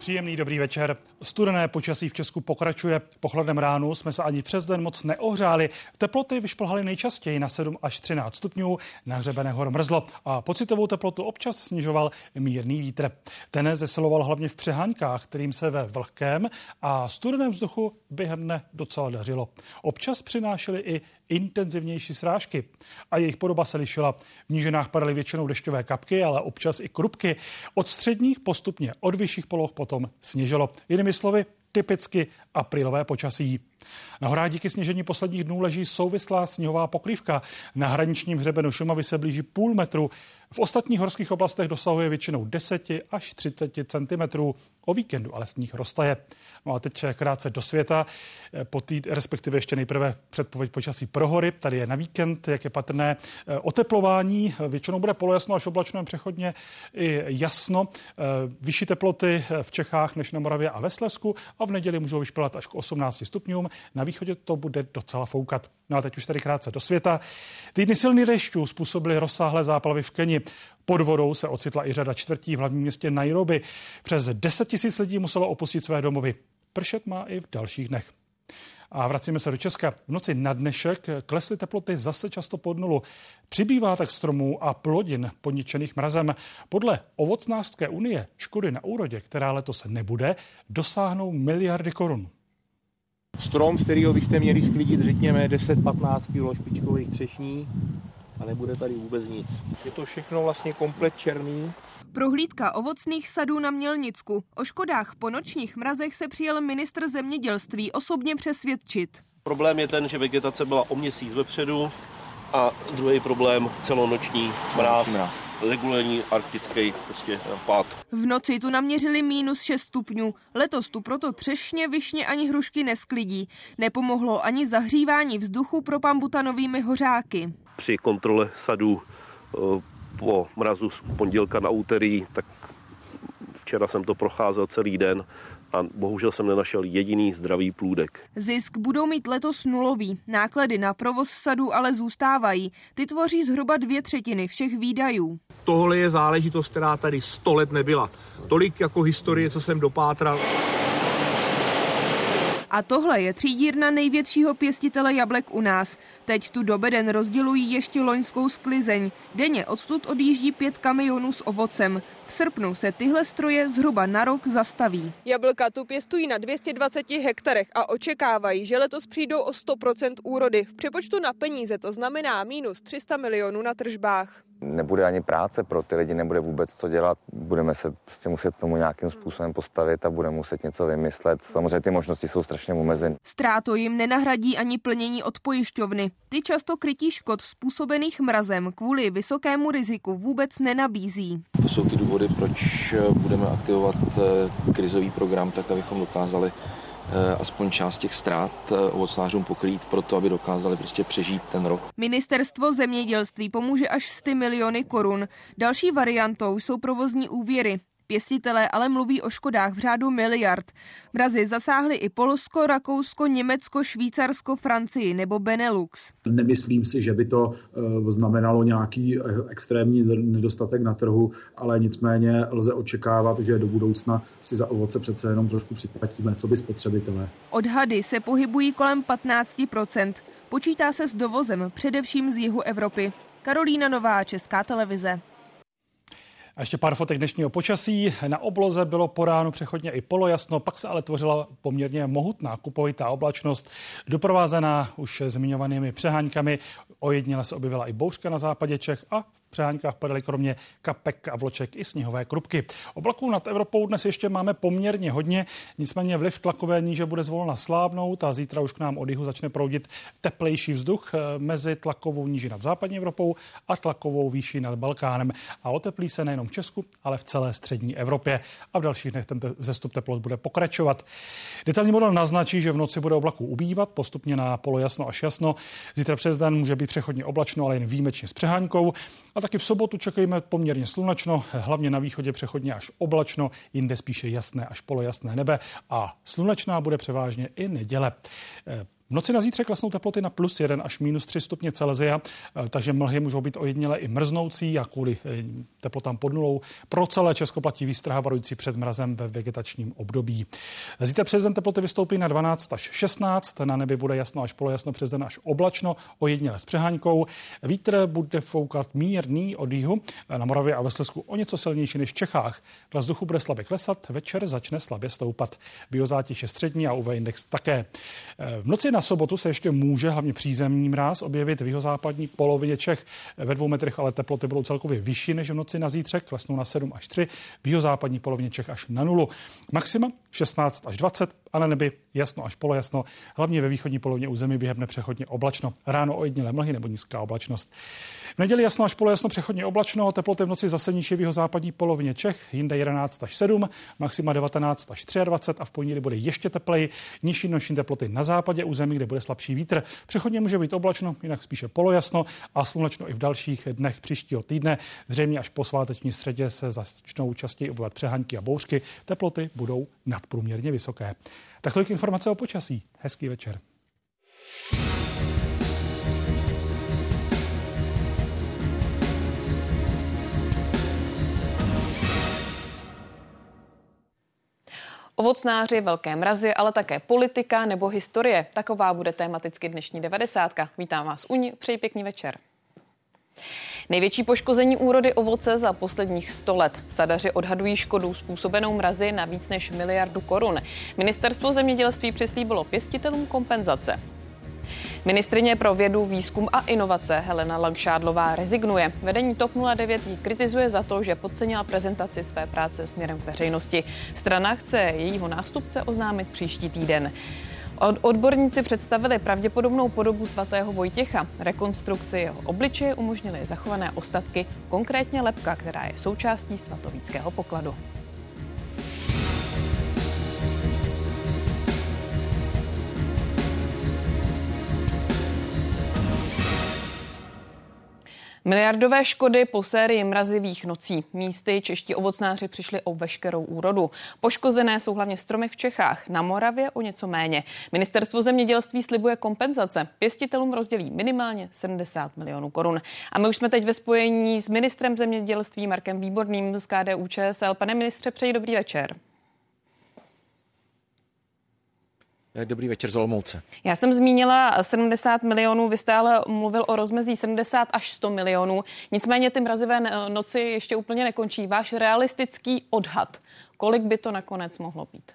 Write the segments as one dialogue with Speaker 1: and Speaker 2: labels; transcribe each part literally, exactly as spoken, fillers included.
Speaker 1: Příjemný dobrý večer. Studené počasí v Česku pokračuje. Po chladném ránu jsme se ani přes den moc neohřáli. Teploty vyšplhaly nejčastěji na sedm až třináct stupňů. Na hřebene hor mrzlo a pocitovou teplotu občas snižoval mírný vítr. Ten zesiloval hlavně v přeháňkách, kterým se ve vlhkém a studeném vzduchu během dne docela dařilo. Občas přinášely i intenzivnější srážky a jejich podoba se lišila. V nížinách padaly většinou dešťové kapky, ale občas i krupky. Od středních postupně od vyšších poloh potom sněžilo. Jinými slovy, typicky aprílové počasí. Na horách díky sněžení posledních dnů leží souvislá sněhová pokrývka. Na hraničním hřebenu Šumavy se blíží půl metru. V ostatních horských oblastech dosahuje většinou deset až třicet centimetrů. O víkendu ale sníh roztaje. No a teď krátce do světa, po týd, respektive ještě nejprve předpověď počasí pro hory. Tady je na víkend, jak je patrné, oteplování. Většinou bude polojasno až oblačno, přechodně i jasno. Vyšší teploty v Čechách než na Moravě a ve Slezsku a v neděli můžou vyšplhat až k osmnácti stupňům. Na východě to bude docela foukat. No a teď už tady krátce do světa. Týdny silných dešťů způsobily rozsáhlé záplavy v Keni. Pod vodou se ocitla i řada čtvrtí v hlavním městě Nairobi. Přes deset tisíc lidí muselo opustit své domovy. Pršet má i v dalších dnech. A vracíme se do Česka. V noci na dnešek klesly teploty zase často pod nulu. Přibývá tak stromů a plodin poničených mrazem. Podle Ovocnářské unie škody na úrodě, která letos nebude, dosáhnou miliardy korun.
Speaker 2: Strom, z kterého byste měli sklidit, řekněme, deset patnáct kilo špičkových třešní a nebude tady vůbec nic. Je to všechno vlastně komplet černý.
Speaker 3: Prohlídka ovocných sadů na Mělnicku. O škodách po nočních mrazech se přijel ministr zemědělství osobně přesvědčit.
Speaker 4: Problém je ten, že vegetace byla o měsíc vepředu a druhý problém celonoční mráz, regulérní arktický prostě vpád.
Speaker 3: V noci tu naměřili mínus šest stupňů. Letos tu proto třešně, višně ani hrušky nesklidí. Nepomohlo ani zahřívání vzduchu propambutanovými hořáky.
Speaker 4: Při kontrole sadů po mrazu z pondělka na úterý, tak včera jsem to procházel celý den a bohužel jsem nenašel jediný zdravý plůdek.
Speaker 3: Zisk budou mít letos nulový. Náklady na provoz sadů ale zůstávají. Ty tvoří zhruba dvě třetiny všech výdajů.
Speaker 2: Tohle je záležitost, která tady sto let nebyla. Tolik jako historie, co jsem dopátral.
Speaker 3: A tohle je třídírna největšího pěstitele jablek u nás. Teď tu do beden rozdělují ještě loňskou sklizeň. Denně odtud odjíždí pět kamionů s ovocem. V srpnu se tyhle stroje zhruba na rok zastaví. Jablka tu pěstují na dvě stě dvacet hektarech a očekávají, že letos přijdou o sto procent úrody. V přepočtu na peníze to znamená minus tři sta milionů na tržbách.
Speaker 5: Nebude ani práce pro ty lidi, nebude vůbec co dělat. Budeme se prostě muset tomu nějakým způsobem postavit a budeme muset něco vymyslet. Samozřejmě ty možnosti jsou strašně omezeny.
Speaker 3: Ztrátu jim nenahradí ani plnění od pojišťovny. Ty často krytí škod způsobených mrazem kvůli vysokému riziku vůbec nenabízí.
Speaker 6: To jsou ty důvody, proč budeme aktivovat krizový program, tak abychom dokázali aspoň část těch ztrát ovocnářům pokrýt, proto aby dokázali prostě přežít ten rok.
Speaker 3: Ministerstvo zemědělství pomůže až sto miliony korun. Další variantou jsou provozní úvěry. Pěstitelé ale mluví o škodách v řádu miliard. Mrazy zasáhly i Polsko, Rakousko, Německo, Švýcarsko, Francii nebo Benelux.
Speaker 7: Nemyslím si, že by to znamenalo nějaký extrémní nedostatek na trhu, ale nicméně lze očekávat, že do budoucna si za ovoce přece jenom trošku připlatíme, co by spotřebitelé.
Speaker 3: Odhady se pohybují kolem patnáct procent. Počítá se s dovozem především z jihu Evropy. Karolína Nová, Česká televize.
Speaker 1: A ještě pár fotek dnešního počasí. Na obloze bylo po ránu přechodně i polojasno, pak se ale tvořila poměrně mohutná kupovitá oblačnost, doprovázená už zmiňovanými přeháňkami. Ojediněle se objevila i bouřka na západě Čech a v přeháňkách padaly kromě kapek a vloček i sněhové krupky. Oblaků nad Evropou dnes ještě máme poměrně hodně, nicméně vliv tlakové níže bude zvolna slábnout a zítra už k nám od jihu začne proudit teplejší vzduch mezi tlakovou níži nad západní Evropou a tlakovou výši nad Balkánem. A oteplí se nejenom v Česku, ale v celé střední Evropě a v dalších dnech ten vzestup teplot bude pokračovat. Detailní model naznačí, že v noci bude oblaků ubývat, postupně na polojasno až jasno. Zítra přes den může být přechodně oblačno, ale jen výjimečně s přeháňkou. A taky v sobotu čekejme poměrně slunečno, hlavně na východě přechodně až oblačno, jinde spíše jasné až polojasné nebe a slunečná bude převážně i neděle. V noci na zítřek klesnou teploty na plus jeden až minus tři stupně Celsia, takže mlhy můžou být ojediněle i mrznoucí a kvůli teplotám pod nulou. Pro celé Česko platí výstraha varující před mrazem ve vegetačním období. Zítra přes den teploty vystoupí na dvanáct až šestnáct, na nebi bude jasno až polojasno, přes den až oblačno, ojediněle s přehánkou. Vítr bude foukat mírný od jihu, na Moravě a ve Slezsku o něco silnější než v Čechách. Tlak vzduchu bude slabě klesat, večer začne slabě stoupat. Biozátěž je střední a U V index také. V noci na sobotu se ještě může hlavně přízemní mráz objevit v jihozápadní polovině Čech. Ve dvou metrech ale teploty budou celkově vyšší než v noci na zítřek, klesnou na sedm až tři, v jihozápadní polovině Čech až na nulu. Maxima šestnáct až dvacet a na nebi jasno až polojasno, hlavně ve východní polovině území během dne přechodně oblačno. Ráno ojedinělé mlhy nebo nízká oblačnost. V neděli jasno až polojasno, přechodně oblačno, teploty v noci zase nižší v jihozápadní polovině Čech, jinde jedenáct až sedm, maxima devatenáct až dvacet tři a v pondělí bude ještě tepleji, nižší noční teploty na západě území, kde bude slabší vítr. Přechodně může být oblačno, jinak spíše polojasno a slunečno i v dalších dnech příštího týdne. Zřejmě až po sváteční středě se začnou častěji objevovat přehánky a bouřky. Teploty budou nadprůměrně vysoké. Tak tolik informace o počasí. Hezký večer.
Speaker 8: Ovocnáři, velké mrazy, ale také politika nebo historie. Taková bude tematicky dnešní devadesátka. Vítám vás u ní, přeji pěkný večer. Největší poškození úrody ovoce za posledních sto let. Sadaři odhadují škodu způsobenou mrazy na víc než miliardu korun. Ministerstvo zemědělství přislíbilo pěstitelům kompenzace. Ministryně pro vědu, výzkum a inovace Helena Langšádlová rezignuje. Vedení TOP nula devět ji kritizuje za to, že podcenila prezentaci své práce směrem k veřejnosti. Strana chce jejího nástupce oznámit příští týden. Odborníci představili pravděpodobnou podobu svatého Vojtěcha. Rekonstrukci jeho obličeje umožnily zachované ostatky, konkrétně lebka, která je součástí svatovíckého pokladu. Miliardové škody po sérii mrazivých nocí. Místy čeští ovocnáři přišli o veškerou úrodu. Poškozené jsou hlavně stromy v Čechách, na Moravě o něco méně. Ministerstvo zemědělství slibuje kompenzace. Pěstitelům rozdělí minimálně sedmdesát milionů korun. A my už jsme teď ve spojení s ministrem zemědělství Markem Výborným z K D U Č S L. Pane ministře, přeji dobrý večer.
Speaker 6: Dobrý večer z Olomouce.
Speaker 8: Já jsem zmínila sedmdesát milionů, vy jste ale mluvil o rozmezí sedmdesát až sto milionů. Nicméně ty mrazivé noci ještě úplně nekončí. Váš realistický odhad, kolik by to nakonec mohlo být?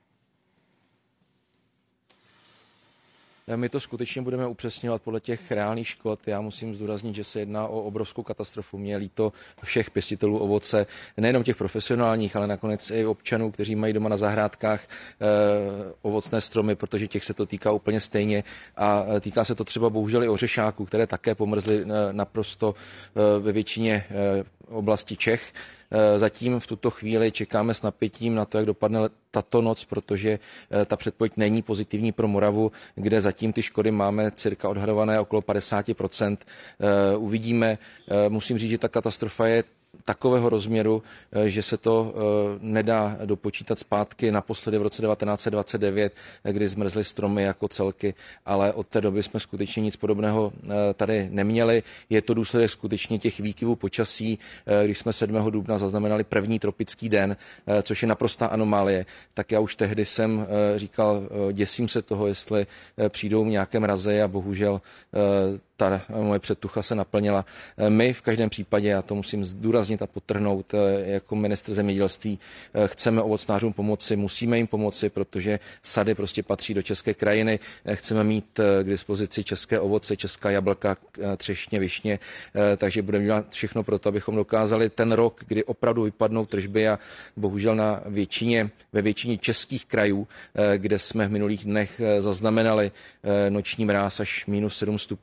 Speaker 6: My to skutečně budeme upřesňovat podle těch reálných škod. Já musím zdůraznit, že se jedná o obrovskou katastrofu. Mě je líto všech pěstitelů ovoce, nejenom těch profesionálních, ale nakonec i občanů, kteří mají doma na zahrádkách eh, ovocné stromy, protože těch se to týká úplně stejně. A týká se to třeba bohužel i ořešáků, které také pomrzly eh, naprosto eh, ve většině eh, oblasti Čech. Zatím v tuto chvíli čekáme s napětím na to, jak dopadne tato noc, protože ta předpověď není pozitivní pro Moravu, kde zatím ty škody máme cirka odhadované okolo padesát procent. Uvidíme, musím říct, že ta katastrofa je takového rozměru, že se to nedá dopočítat zpátky naposledy v roce devatenáct set dvacet devět, kdy zmrzly stromy jako celky, ale od té doby jsme skutečně nic podobného tady neměli. Je to důsledek skutečně těch výkyvů počasí, když jsme sedmého dubna zaznamenali první tropický den, což je naprostá anomálie. Tak já už tehdy jsem říkal, děsím se toho, jestli přijdou nějaké mrazy a bohužel ta moje předtucha se naplnila. My v každém případě, já to musím zdůraznit a podtrhnout, jako ministr zemědělství chceme ovocnářům pomoci, musíme jim pomoci, protože sady prostě patří do české krajiny. Chceme mít k dispozici české ovoce, česká jablka, třešně, višně, takže budeme dělat všechno pro to, abychom dokázali ten rok, kdy opravdu vypadnou tržby a bohužel na většině, ve většině českých krajů, kde jsme v minulých dnech zaznamenali noční mráz až minus sedm stupňů a kde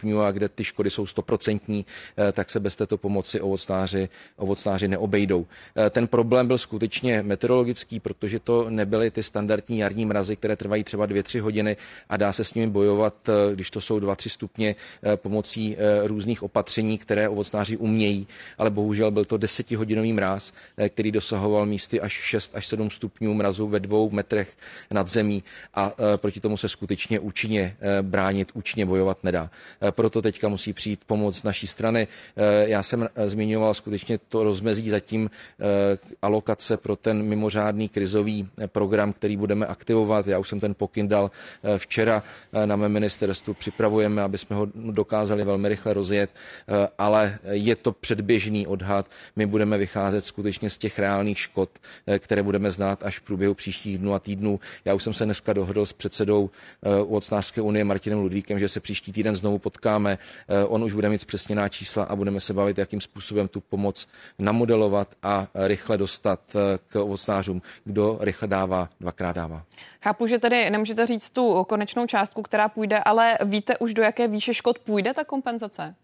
Speaker 6: kde ty škody jsou stoprocentní, tak se bez této pomoci ovocnáři, ovocnáři neobejdou. Ten problém byl skutečně meteorologický, protože to nebyly ty standardní jarní mrazy, které trvají třeba dvě, tři hodiny a dá se s nimi bojovat, když to jsou dva, tři stupně, pomocí různých opatření, které ovocnáři umějí, ale bohužel byl to desetihodinový mráz, který dosahoval místy až šest až sedm stupňů mrazu ve dvou metrech nad zemí a proti tomu se skutečně účinně bránit, účinně bojovat nedá. Proto teďka musí přijít pomoc z naší strany. Já jsem zmiňoval skutečně to rozmezí zatím alokace pro ten mimořádný krizový program, který budeme aktivovat. Já už jsem ten pokyn dal včera na mém ministerstvu. Připravujeme, aby jsme ho dokázali velmi rychle rozjet, ale je to předběžný odhad. My budeme vycházet skutečně z těch reálných škod, které budeme znát až v průběhu příštích dnů a týdnů. Já už jsem se dneska dohodl s předsedou Ovocnářské unie Martinem Ludvíkem, že se příští týden znovu potkáme. On už bude mít zpřesněná čísla a budeme se bavit, jakým způsobem tu pomoc namodelovat a rychle dostat k ovocnářům. Kdo rychle dává, dvakrát dává.
Speaker 8: Chápu, že tedy nemůžete říct tu konečnou částku, která půjde, ale víte už, do jaké výše škod půjde ta kompenzace?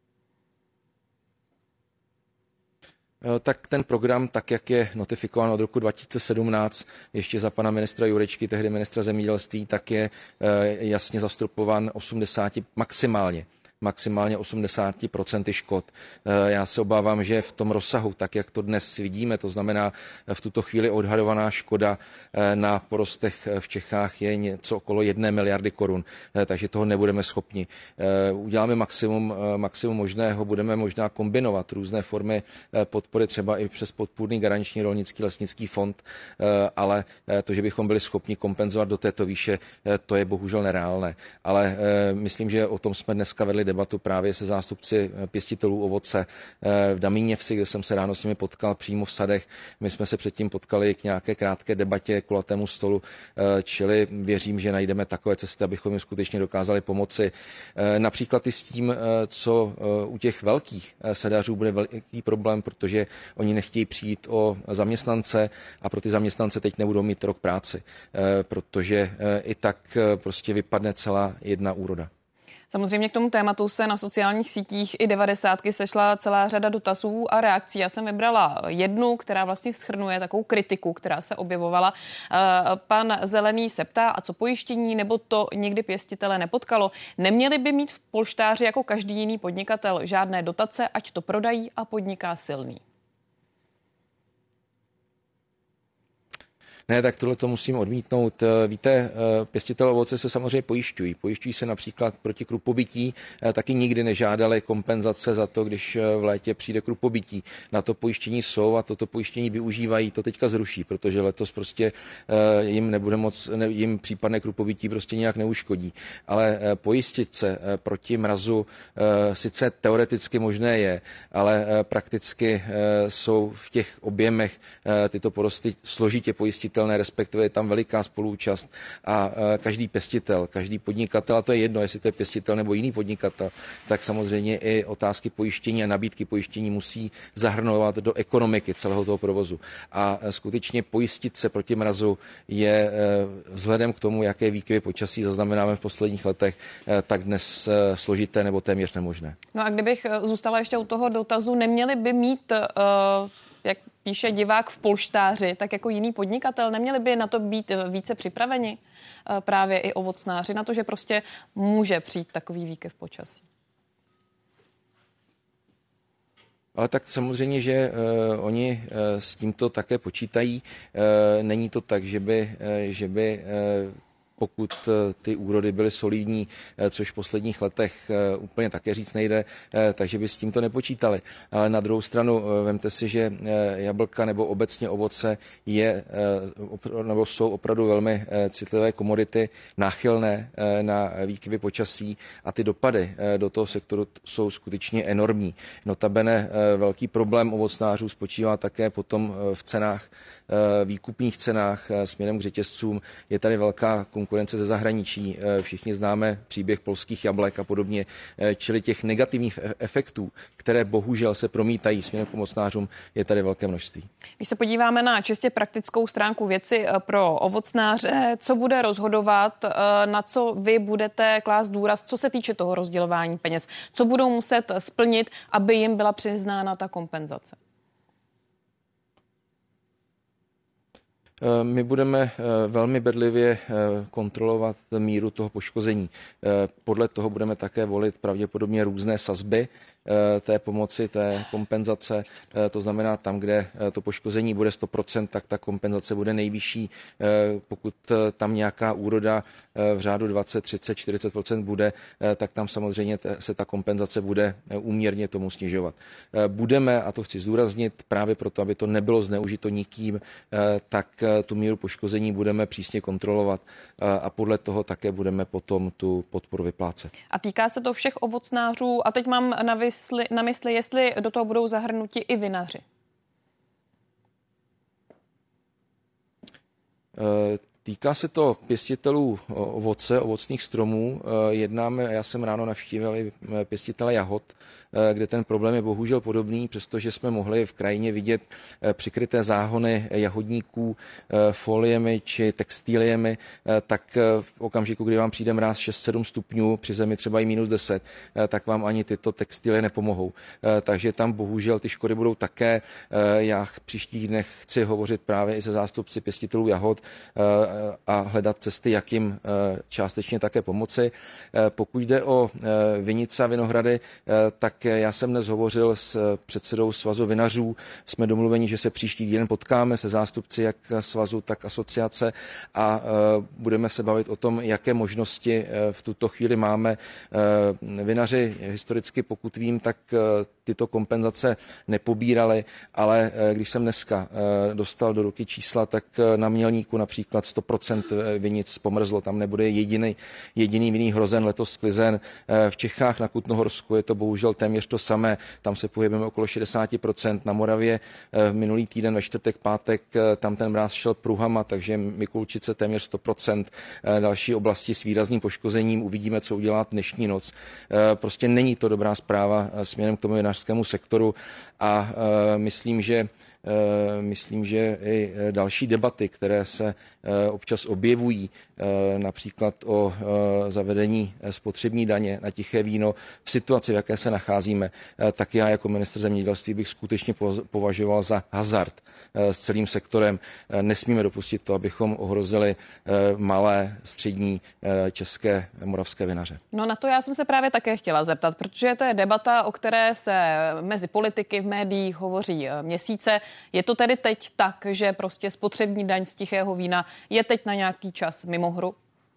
Speaker 6: Tak ten program, tak jak je notifikován od roku dva tisíce sedmnáct, ještě za pana ministra Jurečky, tehdy ministra zemědělství, tak je jasně zastropován osmdesát maximálně. maximálně osmdesát procent škod. Já se obávám, že v tom rozsahu, tak jak to dnes vidíme, to znamená v tuto chvíli odhadovaná škoda na porostech v Čechách je něco okolo jedné miliardy korun, takže toho nebudeme schopni. Uděláme maximum, maximum možného, budeme možná kombinovat různé formy podpory, třeba i přes podpůrný garanční rolnický lesnický fond, ale to, že bychom byli schopni kompenzovat do této výše, to je bohužel nereálné. Ale myslím, že o tom jsme dneska vedli debatu právě se zástupci pěstitelů ovoce v Damíněvsi, kde jsem se ráno s nimi potkal přímo v sadech. My jsme se předtím potkali k nějaké krátké debatě, kulatému stolu, čili věřím, že najdeme takové cesty, abychom jim skutečně dokázali pomoci. Například i s tím, co u těch velkých sadařů bude velký problém, protože oni nechtějí přijít o zaměstnance a pro ty zaměstnance teď nebudou mít rok práci, protože i tak prostě vypadne celá jedna úroda.
Speaker 8: Samozřejmě k tomu tématu se na sociálních sítích i devadesátky sešla celá řada dotazů a reakcí. Já jsem vybrala jednu, která vlastně shrnuje takovou kritiku, která se objevovala. Pan Zelený se ptá, a co pojištění, nebo to nikdy pěstitele nepotkalo. Neměli by mít v polštáři jako každý jiný podnikatel žádné dotace, ať to prodají a podniká silný.
Speaker 6: Ne, tak tohle to musím odmítnout. Víte, pěstitelé ovoce se samozřejmě pojišťují. Pojišťují se například proti krupobytí, taky nikdy nežádali kompenzace za to, když v létě přijde krupobytí. Na to pojištění jsou a toto pojištění využívají, to teďka zruší, protože letos prostě jim nebude moc, jim případné krupobytí prostě nějak neuškodí. Ale pojistit se proti mrazu sice teoreticky možné je, ale prakticky jsou v těch objemech tyto porosty složitě pojistit, respektive je tam veliká spoluúčast a každý pěstitel, každý podnikatel, a to je jedno, jestli to je pěstitel nebo jiný podnikatel, tak samozřejmě i otázky pojištění a nabídky pojištění musí zahrnovat do ekonomiky celého toho provozu. A skutečně pojistit se proti mrazu je vzhledem k tomu, jaké výkyvy počasí zaznamenáme v posledních letech, tak dnes složité nebo téměř nemožné.
Speaker 8: No a kdybych zůstala ještě u toho dotazu, neměli by mít uh... jak píše divák v polštáři, tak jako jiný podnikatel, neměli by na to být více připraveni právě i ovocnáři, na to, že prostě může přijít takový výkyv počasí?
Speaker 6: Ale tak samozřejmě, že uh, oni uh, s tímto také počítají. Uh, není to tak, že by, uh, že by uh, pokud ty úrody byly solidní, což v posledních letech úplně také říct nejde, takže by s tímto nepočítali. Ale na druhou stranu vemte si, že jablka nebo obecně ovoce je, nebo jsou opravdu velmi citlivé komodity, náchylné na výkyvy počasí a ty dopady do toho sektoru jsou skutečně enormní. Notabene velký problém ovocnářů spočívá také potom v cenách, výkupních cenách směrem k řetězcům. Je tady velká konkurence konkurence ze zahraničí. Všichni známe příběh polských jablek a podobně, čili těch negativních efektů, které bohužel se promítají směrem k ovocnářům, je tady velké množství.
Speaker 8: Když se podíváme na čistě praktickou stránku věci pro ovocnáře, co bude rozhodovat, na co vy budete klást důraz, co se týče toho rozdělování peněz, co budou muset splnit, aby jim byla přiznána ta kompenzace?
Speaker 6: My budeme velmi bedlivě kontrolovat míru toho poškození. Podle toho budeme také volit pravděpodobně různé sazby té pomoci, té kompenzace. To znamená, tam, kde to poškození bude sto procent, tak ta kompenzace bude nejvyšší. Pokud tam nějaká úroda v řádu dvacet, třicet, čtyřicet procent bude, tak tam samozřejmě se ta kompenzace bude úměrně tomu snižovat. Budeme, a to chci zdůraznit, právě proto, aby to nebylo zneužito nikým, tak tu míru poškození budeme přísně kontrolovat a podle toho také budeme potom tu podporu vyplácet. A
Speaker 8: týká se to všech ovocnářů a teď mám na mysli, na mysli jestli do toho budou zahrnuti i vinaři.
Speaker 6: Týká se to pěstitelů ovoce, ovocných stromů. Jednáme, já jsem ráno navštívil i pěstitele jahod, kde ten problém je bohužel podobný, přestože jsme mohli v krajině vidět přikryté záhony jahodníků foliemi či textiliemi, tak v okamžiku, kdy vám přijde mráz šest sedm stupňů, při zemi třeba i minus deset, tak vám ani tyto textilie nepomohou. Takže tam bohužel ty škody budou také. Já v příštích dnech chci hovořit právě i se zástupci pěstitelů jahod a hledat cesty, jak jim částečně také pomoci. Pokud jde o vinice a vinohrady, tak já jsem dnes hovořil s předsedou Svazu vinařů. Jsme domluveni, že se příští týden potkáme se zástupci jak svazu, tak asociace a budeme se bavit o tom, jaké možnosti v tuto chvíli máme. Vinaři historicky, pokud vím, tak tyto kompenzace nepobírali, ale když jsem dneska dostal do ruky čísla, tak na Mělníku například sto procent vinic pomrzlo, tam nebude jediný, jediný vinný hrozen letos sklizen. V Čechách na Kutnohorsku je to bohužel téměř to samé, tam se pohybujeme okolo šedesát procent. Na Moravě minulý týden ve čtvrtek, pátek, tam ten mráz šel pruhama, takže Mikulčice téměř sto procent. Další oblasti s výrazným poškozením, uvidíme, co udělá dnešní noc. Prostě není to dobrá zpráva směrem k tomu vinařskému sektoru a myslím, že Myslím, že i další debaty, které se občas objevují, například o zavedení spotřební daně na tiché víno v situaci, v jaké se nacházíme, tak já jako ministr zemědělství bych skutečně považoval za hazard s celým sektorem. Nesmíme dopustit to, abychom ohrozili malé, střední české, moravské vinaře.
Speaker 8: No na to já jsem se právě také chtěla zeptat, protože to je debata, o které se mezi politiky v médiích hovoří měsíce. Je to tedy teď tak, že prostě spotřební daň z tichého vína je teď na nějaký čas mimo hru?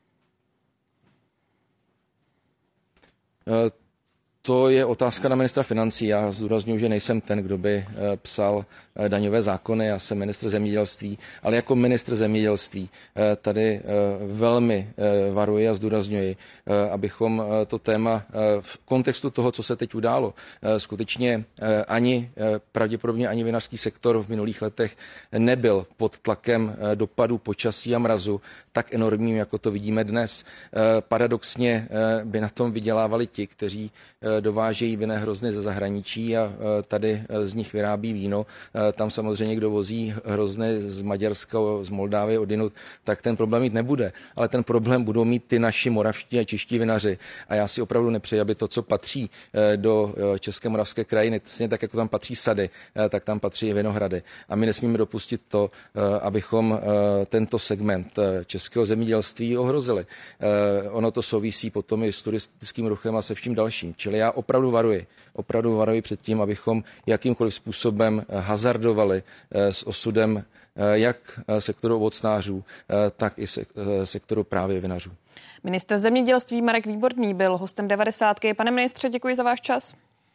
Speaker 6: Uh... To je otázka na ministra financí. Já zdůrazňuji, že nejsem ten, kdo by psal daňové zákony, já jsem ministr zemědělství, ale jako ministr zemědělství tady velmi varuji a zdůrazňuji, abychom to téma v kontextu toho, co se teď událo, skutečně ani pravděpodobně ani vinařský sektor v minulých letech nebyl pod tlakem dopadů počasí a mrazu tak enormním, jako to vidíme dnes. Paradoxně by na tom vydělávali ti, kteří dovážejí vinné hrozny ze zahraničí a tady z nich vyrábí víno. Tam samozřejmě, kdo vozí hrozny z Maďarska, z Moldávie, odinut, tak ten problém mít nebude. Ale ten problém budou mít ty naši moravští a čeští vinaři. A já si opravdu nepřeji, aby to, co patří do české moravské krajiny, tak jako tam patří sady, tak tam patří i vinohrady. A my nesmíme dopustit to, abychom tento segment českého zemědělství ohrozili. Ono to souvisí potom i s turistickým ruchem a se vším dalším. Čili já opravdu varuji, opravdu varuji před tím, abychom jakýmkoliv způsobem hazardovali s osudem jak sektoru ovocnářů, tak i sektoru právě vinařů.
Speaker 8: Ministr zemědělství Marek Výborný byl hostem devadesátky. Pane ministře, děkuji za váš čas.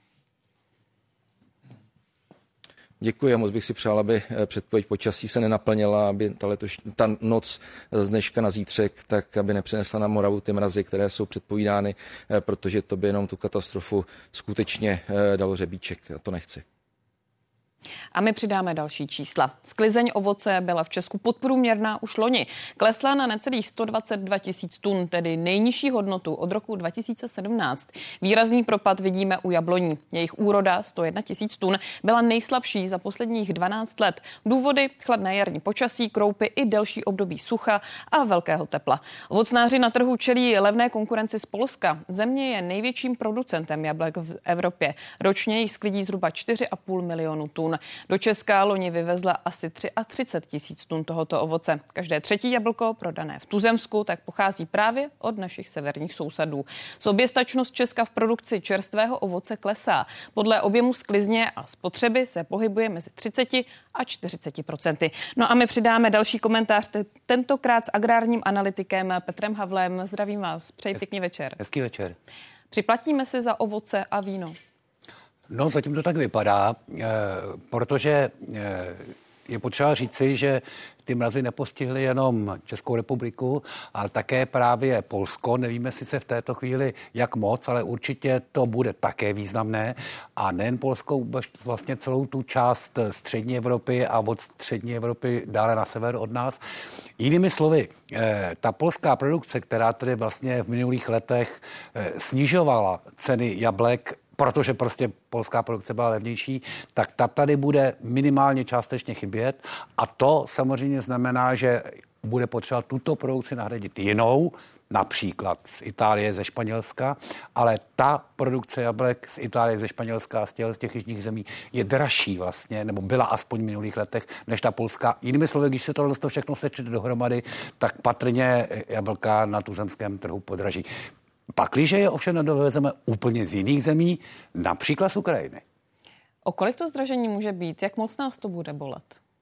Speaker 6: Děkuji a moc bych si přál, aby předpověď počasí se nenaplnila, aby ta, letoš, ta noc z dneška na zítřek, tak aby nepřinesla na Moravu ty mrazy, které jsou předpovídány, protože to by jenom tu katastrofu skutečně dalo řebíček a to nechci.
Speaker 8: A my přidáme další čísla. Sklizeň ovoce byla v Česku podprůměrná už loni. Klesla na necelých sto dvacet dva tisíc tun, tedy nejnižší hodnotu od roku dva tisíce sedmnáct. Výrazný propad vidíme u jabloní. Jejich úroda sto jedna tisíc tun byla nejslabší za posledních dvanáct let. Důvody chladné jarní počasí, kroupy i delší období sucha a velkého tepla. Ovocnáři na trhu čelí levné konkurenci z Polska. Země je největším producentem jablek v Evropě. Ročně jich sklidí zhruba čtyři a půl milionu tun. Do Česka loni vyvezla asi třicet tři tisíc tun tohoto ovoce. Každé třetí jablko prodané v tuzemsku tak pochází právě od našich severních sousedů. Soběstačnost Česka v produkci čerstvého ovoce klesá. Podle objemu sklizně a spotřeby se pohybuje mezi třicet a čtyřicet procenty. No a my přidáme další komentář, tentokrát s agrárním analytikem Petrem Havlem. Zdravím vás, přeji pěkný večer.
Speaker 9: Hezký večer.
Speaker 8: Připlatíme si za ovoce a víno?
Speaker 9: No, zatím to tak vypadá, eh, protože eh, je potřeba říci, že ty mrazy nepostihly jenom Českou republiku, ale také právě Polsko. Nevíme sice v této chvíli, jak moc, ale určitě to bude také významné. A nejen Polsko, vlastně celou tu část střední Evropy a od střední Evropy dále na sever od nás. Jinými slovy, ta polská produkce, která tedy vlastně v minulých letech snižovala ceny jablek, protože prostě polská produkce byla levnější, tak ta tady bude minimálně částečně chybět a to samozřejmě znamená, že bude potřeba tuto produkci nahradit jinou, například z Itálie, ze Španělska, ale ta produkce jablek z Itálie, ze Španělska a z těch, z těch jižních zemí je dražší vlastně, nebo byla aspoň v minulých letech, než ta polská. Jinými slovy, když se tohle všechno sečte dohromady, tak patrně jablka na tuzemském trhu podraží. Pakliže je ovšem nedovezeme úplně z jiných zemí, například z Ukrajiny.
Speaker 8: O kolik to zdražení může být? Jak moc nás to bude bolet?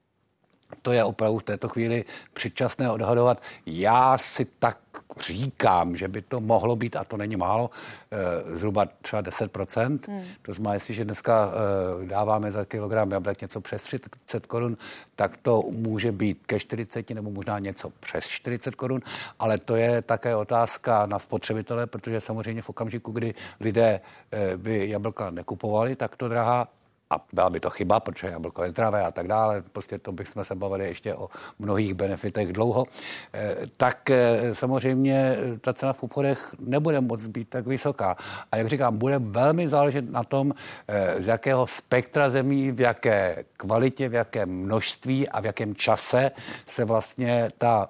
Speaker 9: To je opravdu v této chvíli předčasné odhadovat. Já si tak říkám, že by to mohlo být, a to není málo, zhruba třeba deset procent. Hmm. To znamená, jestliže dneska dáváme za kilogram jablek něco přes třicet korun, tak to může být ke čtyřiceti nebo možná něco přes čtyřicet korun, ale to je také otázka na spotřebitele, protože samozřejmě v okamžiku, kdy lidé by jablka nekupovali, tak to drahá. A byla by to chyba, protože jablko je zdravé a tak dále, prostě to bychom se bavili ještě o mnohých benefitech dlouho, tak samozřejmě ta cena v obchodech nebude moc být tak vysoká. A jak říkám, bude velmi záležet na tom, z jakého spektra zemí, v jaké kvalitě, v jakém množství a v jakém čase se vlastně ta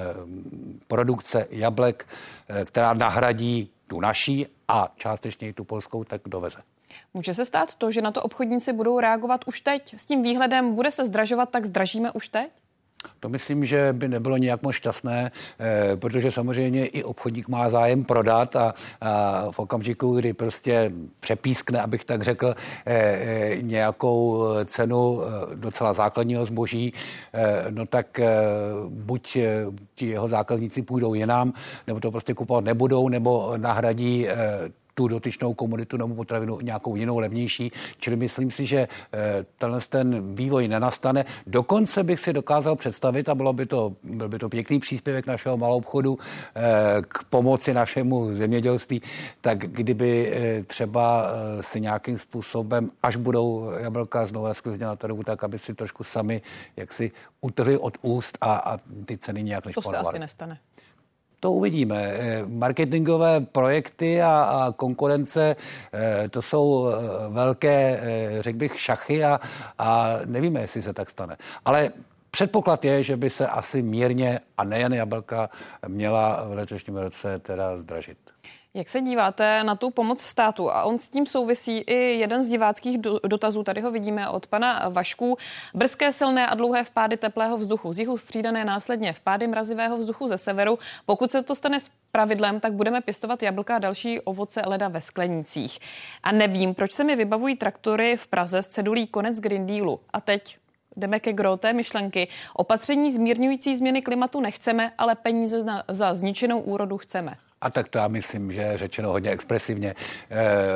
Speaker 9: produkce jablek, která nahradí tu naší a částečně i tu polskou, tak doveze.
Speaker 8: Může se stát to, že na to obchodníci budou reagovat už teď? S tím výhledem bude se zdražovat, tak zdražíme už teď?
Speaker 9: To myslím, že by nebylo nějak moc šťastné, eh, protože samozřejmě i obchodník má zájem prodat a, a v okamžiku, kdy prostě přepískne, abych tak řekl, eh, eh, nějakou cenu eh, docela základního zboží, eh, no tak eh, buď eh, ti jeho zákazníci půjdou jinam, nebo to prostě kupovat nebudou, nebo nahradí eh, tu dotyčnou komoditu nebo potravinu nějakou jinou levnější. Čili myslím si, že eh, tenhle ten vývoj nenastane. Dokonce bych si dokázal představit, a bylo by to, byl by to pěkný příspěvek našeho maloobchodu eh, k pomoci našemu zemědělství, tak kdyby eh, třeba eh, si nějakým způsobem, až budou jablka znovu sklizně na trhu, tak aby si trošku sami jaksi utrhli od úst a, a ty ceny nějak nešpalovaly.
Speaker 8: To se asi nestane.
Speaker 9: To uvidíme. Marketingové projekty a, a konkurence, to jsou velké, řekl bych, šachy a, a nevíme, jestli se tak stane. Ale předpoklad je, že by se asi mírně a nejen jablka měla v letošním roce teda zdražit.
Speaker 8: Jak se díváte na tu pomoc státu? A on s tím souvisí i jeden z diváckých dotazů, tady ho vidíme od pana Vašku. Brzké, silné a dlouhé vpády teplého vzduchu z jihu, střídané následně vpády mrazivého vzduchu ze severu. Pokud se to stane pravidlem, tak budeme pěstovat jablka a další ovoce leda ve sklenících. A nevím, proč se mi vybavují traktory v Praze s cedulí konec Green Dealu. A teď jdeme ke gro té myšlenky. Opatření zmírňující změny klimatu nechceme, ale peníze na, za zničenou úrodu chceme.
Speaker 9: A tak to já myslím, že je řečeno hodně expresivně. Eh,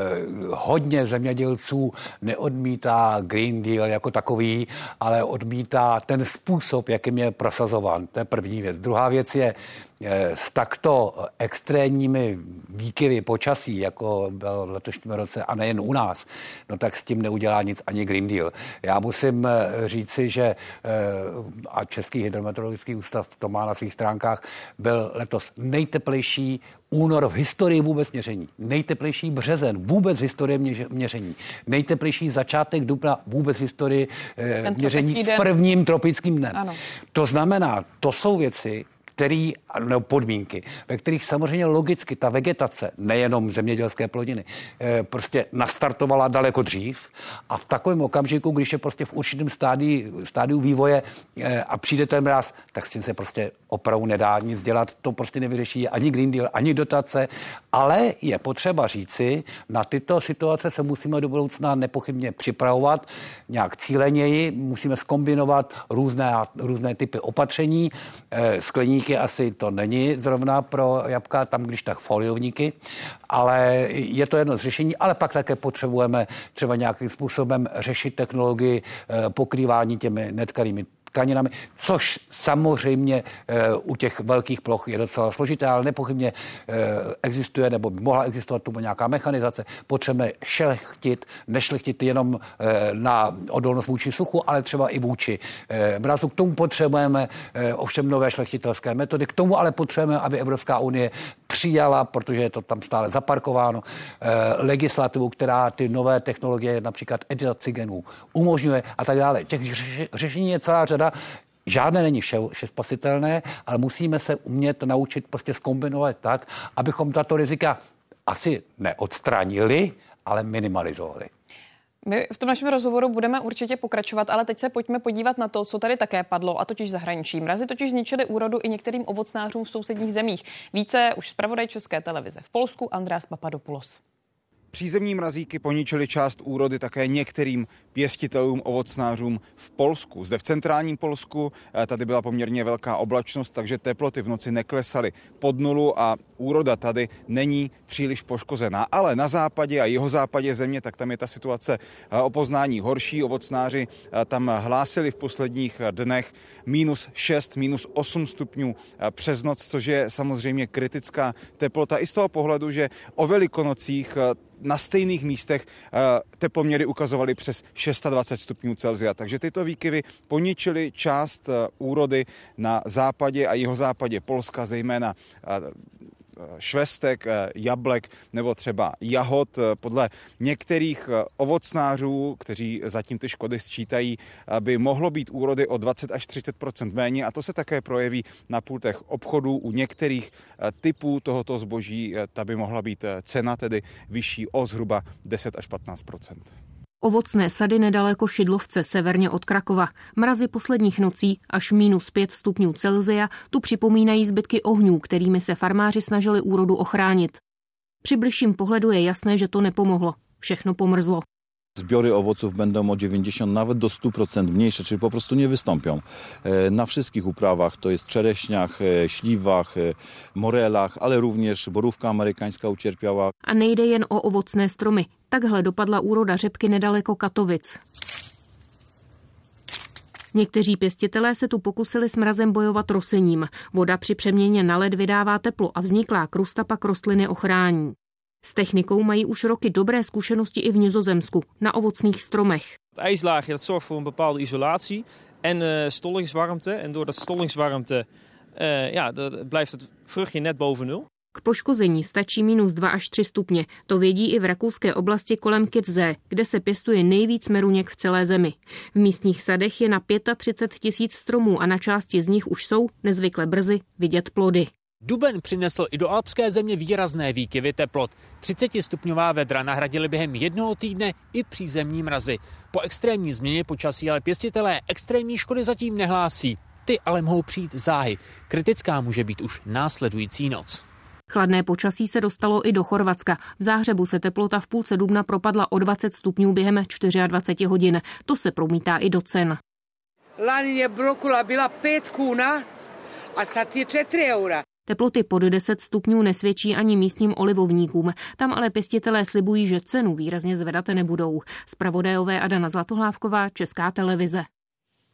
Speaker 9: hodně zemědělců neodmítá Green Deal jako takový, ale odmítá ten způsob, jakým je prosazován. To je první věc. Druhá věc je, s takto extrémními výkyvy počasí, jako byl v letošním roce a nejen u nás, no tak s tím neudělá nic ani Green Deal. Já musím říci, že a Český hydrometeorologický ústav to má na svých stránkách, byl letos nejteplejší únor v historii vůbec měření. Nejteplejší březen vůbec v historii měření. Nejteplejší začátek dubna vůbec v historii Ten měření s prvním tropickým dnem. Ano. To znamená, to jsou věci, který, no podmínky, ve kterých samozřejmě logicky ta vegetace, nejenom zemědělské plodiny, prostě nastartovala daleko dřív a v takovém okamžiku, když je prostě v určitém stádiu, stádiu vývoje a přijde ten mráz, tak s tím se prostě opravdu nedá nic dělat, to prostě nevyřeší ani Green Deal, ani dotace, ale je potřeba říci, na tyto situace se musíme do budoucna nepochybně připravovat nějak cíleněji, musíme zkombinovat různé, různé typy opatření, skleníky asi to není zrovna pro jabka, tam když tak foliovníky, ale je to jedno z řešení, ale pak také potřebujeme třeba nějakým způsobem řešit technologii pokrývání těmi netkalými tkaninami, což samozřejmě e, u těch velkých ploch je docela složité, ale nepochybně e, existuje nebo by mohla existovat tomu nějaká mechanizace. Potřebujeme šlechtit, nešlechtit jenom e, na odolnost vůči suchu, ale třeba i vůči e, mrazu. K tomu potřebujeme e, ovšem nové šlechtitelské metody, k tomu ale potřebujeme, aby Evropská unie přijala, protože je to tam stále zaparkováno, eh, legislativu, která ty nové technologie, například editaci genů, umožňuje a tak dále. Těch řeš, řešení je celá řada. Žádné není vše, vše spasitelné, ale musíme se umět naučit prostě zkombinovat tak, abychom tato rizika asi neodstranili, ale minimalizovali.
Speaker 8: My v tom našem rozhovoru budeme určitě pokračovat, ale teď se pojďme podívat na to, co tady také padlo, a totiž zahraničí. Mrazy totiž zničily úrodu i některým ovocnářům v sousedních zemích. Více už zpravodaj České televize v Polsku Andreas Papadopoulos.
Speaker 10: Přízemní mrazíky poničily část úrody také některým pěstitelům, ovocnářům v Polsku. Zde v centrálním Polsku tady byla poměrně velká oblačnost, takže teploty v noci neklesaly pod nulu a úroda tady není příliš poškozená. Ale na západě a jihozápadě země, tak tam je ta situace o poznání horší. Ovocnáři tam hlásili v posledních dnech minus šest, minus osm stupňů přes noc, což je samozřejmě kritická teplota i z toho pohledu, že o Velikonocích na stejných místech teploměry ukazovaly přes dvacet šest stupňů Celsia. Takže tyto výkyvy poničily část úrody na západě a jihozápadě Polska, zejména švestek, jablek nebo třeba jahod. Podle některých ovocnářů, kteří zatím ty škody sčítají, by mohlo být úrody o dvacet až třicet procent méně a to se také projeví na pultech obchodů. U některých typů tohoto zboží ta by mohla být cena tedy vyšší o zhruba deset až patnáct procent.
Speaker 3: Ovocné sady nedaleko Šidlovce, severně od Krakova. Mrazy posledních nocí až minus pět stupňů Celsia tu připomínají zbytky ohňů, kterými se farmáři snažili úrodu ochránit. Při bližším pohledu je jasné, že to nepomohlo. Všechno pomrzlo.
Speaker 11: Zbiory owoców będą o dziewięćdziesiąt, nawet do stu procent mniejsze, czyli po prostu nie wystąpią. Na wszystkich uprawach, to jest czereśniach, śliwach, morelach, ale również borówka amerykańska ucierpiała.
Speaker 3: A nejde jen o ovocné stromy. Takhle dopadla úroda řepky nedaleko Katovic. Někteří pěstitelé se tu pokusili s mrazem bojovat rosením. Voda při přeměně na led vydává teplo a vzniklá krusta pak rostliny ochrání. S technikou mají už roky dobré zkušenosti i v Nizozemsku, na ovocných stromech.
Speaker 12: Het ijslaagje dat zorgt voor een bepaalde isolatie en uh, stollingswarmte. En door dat stollingswarmte uh, ja, dat blijft het vruchtje net boven nul.
Speaker 3: K poškození stačí minus dva až tři stupně. To vědí i v rakouské oblasti kolem Kitzé, kde se pěstuje nejvíc meruněk v celé zemi. V místních sadech je na třicet pět tisíc stromů a na části z nich už jsou, nezvykle brzy, vidět plody.
Speaker 13: Duben přinesl i do alpské země výrazné výkyvy teplot. třicetistupňová vedra nahradily během jednoho týdne i přízemní mrazy. Po extrémní změně počasí ale pěstitelé extrémní škody zatím nehlásí. Ty ale mohou přijít záhy. Kritická může být už následující noc.
Speaker 3: Chladné počasí se dostalo i do Chorvatska. V Záhřebu se teplota v půlce dubna propadla o dvacet stupňů během dvacet čtyři hodin. To se promítá i do cen.
Speaker 14: Lani je brokula byla pět kuna a sad je čtyři eura.
Speaker 3: Teploty pod deset stupňů nesvědčí ani místním olivovníkům. Tam ale pěstitelé slibují, že cenu výrazně zvedat nebudou. Zpravodajové Adana Zlatohlávková, Česká televize.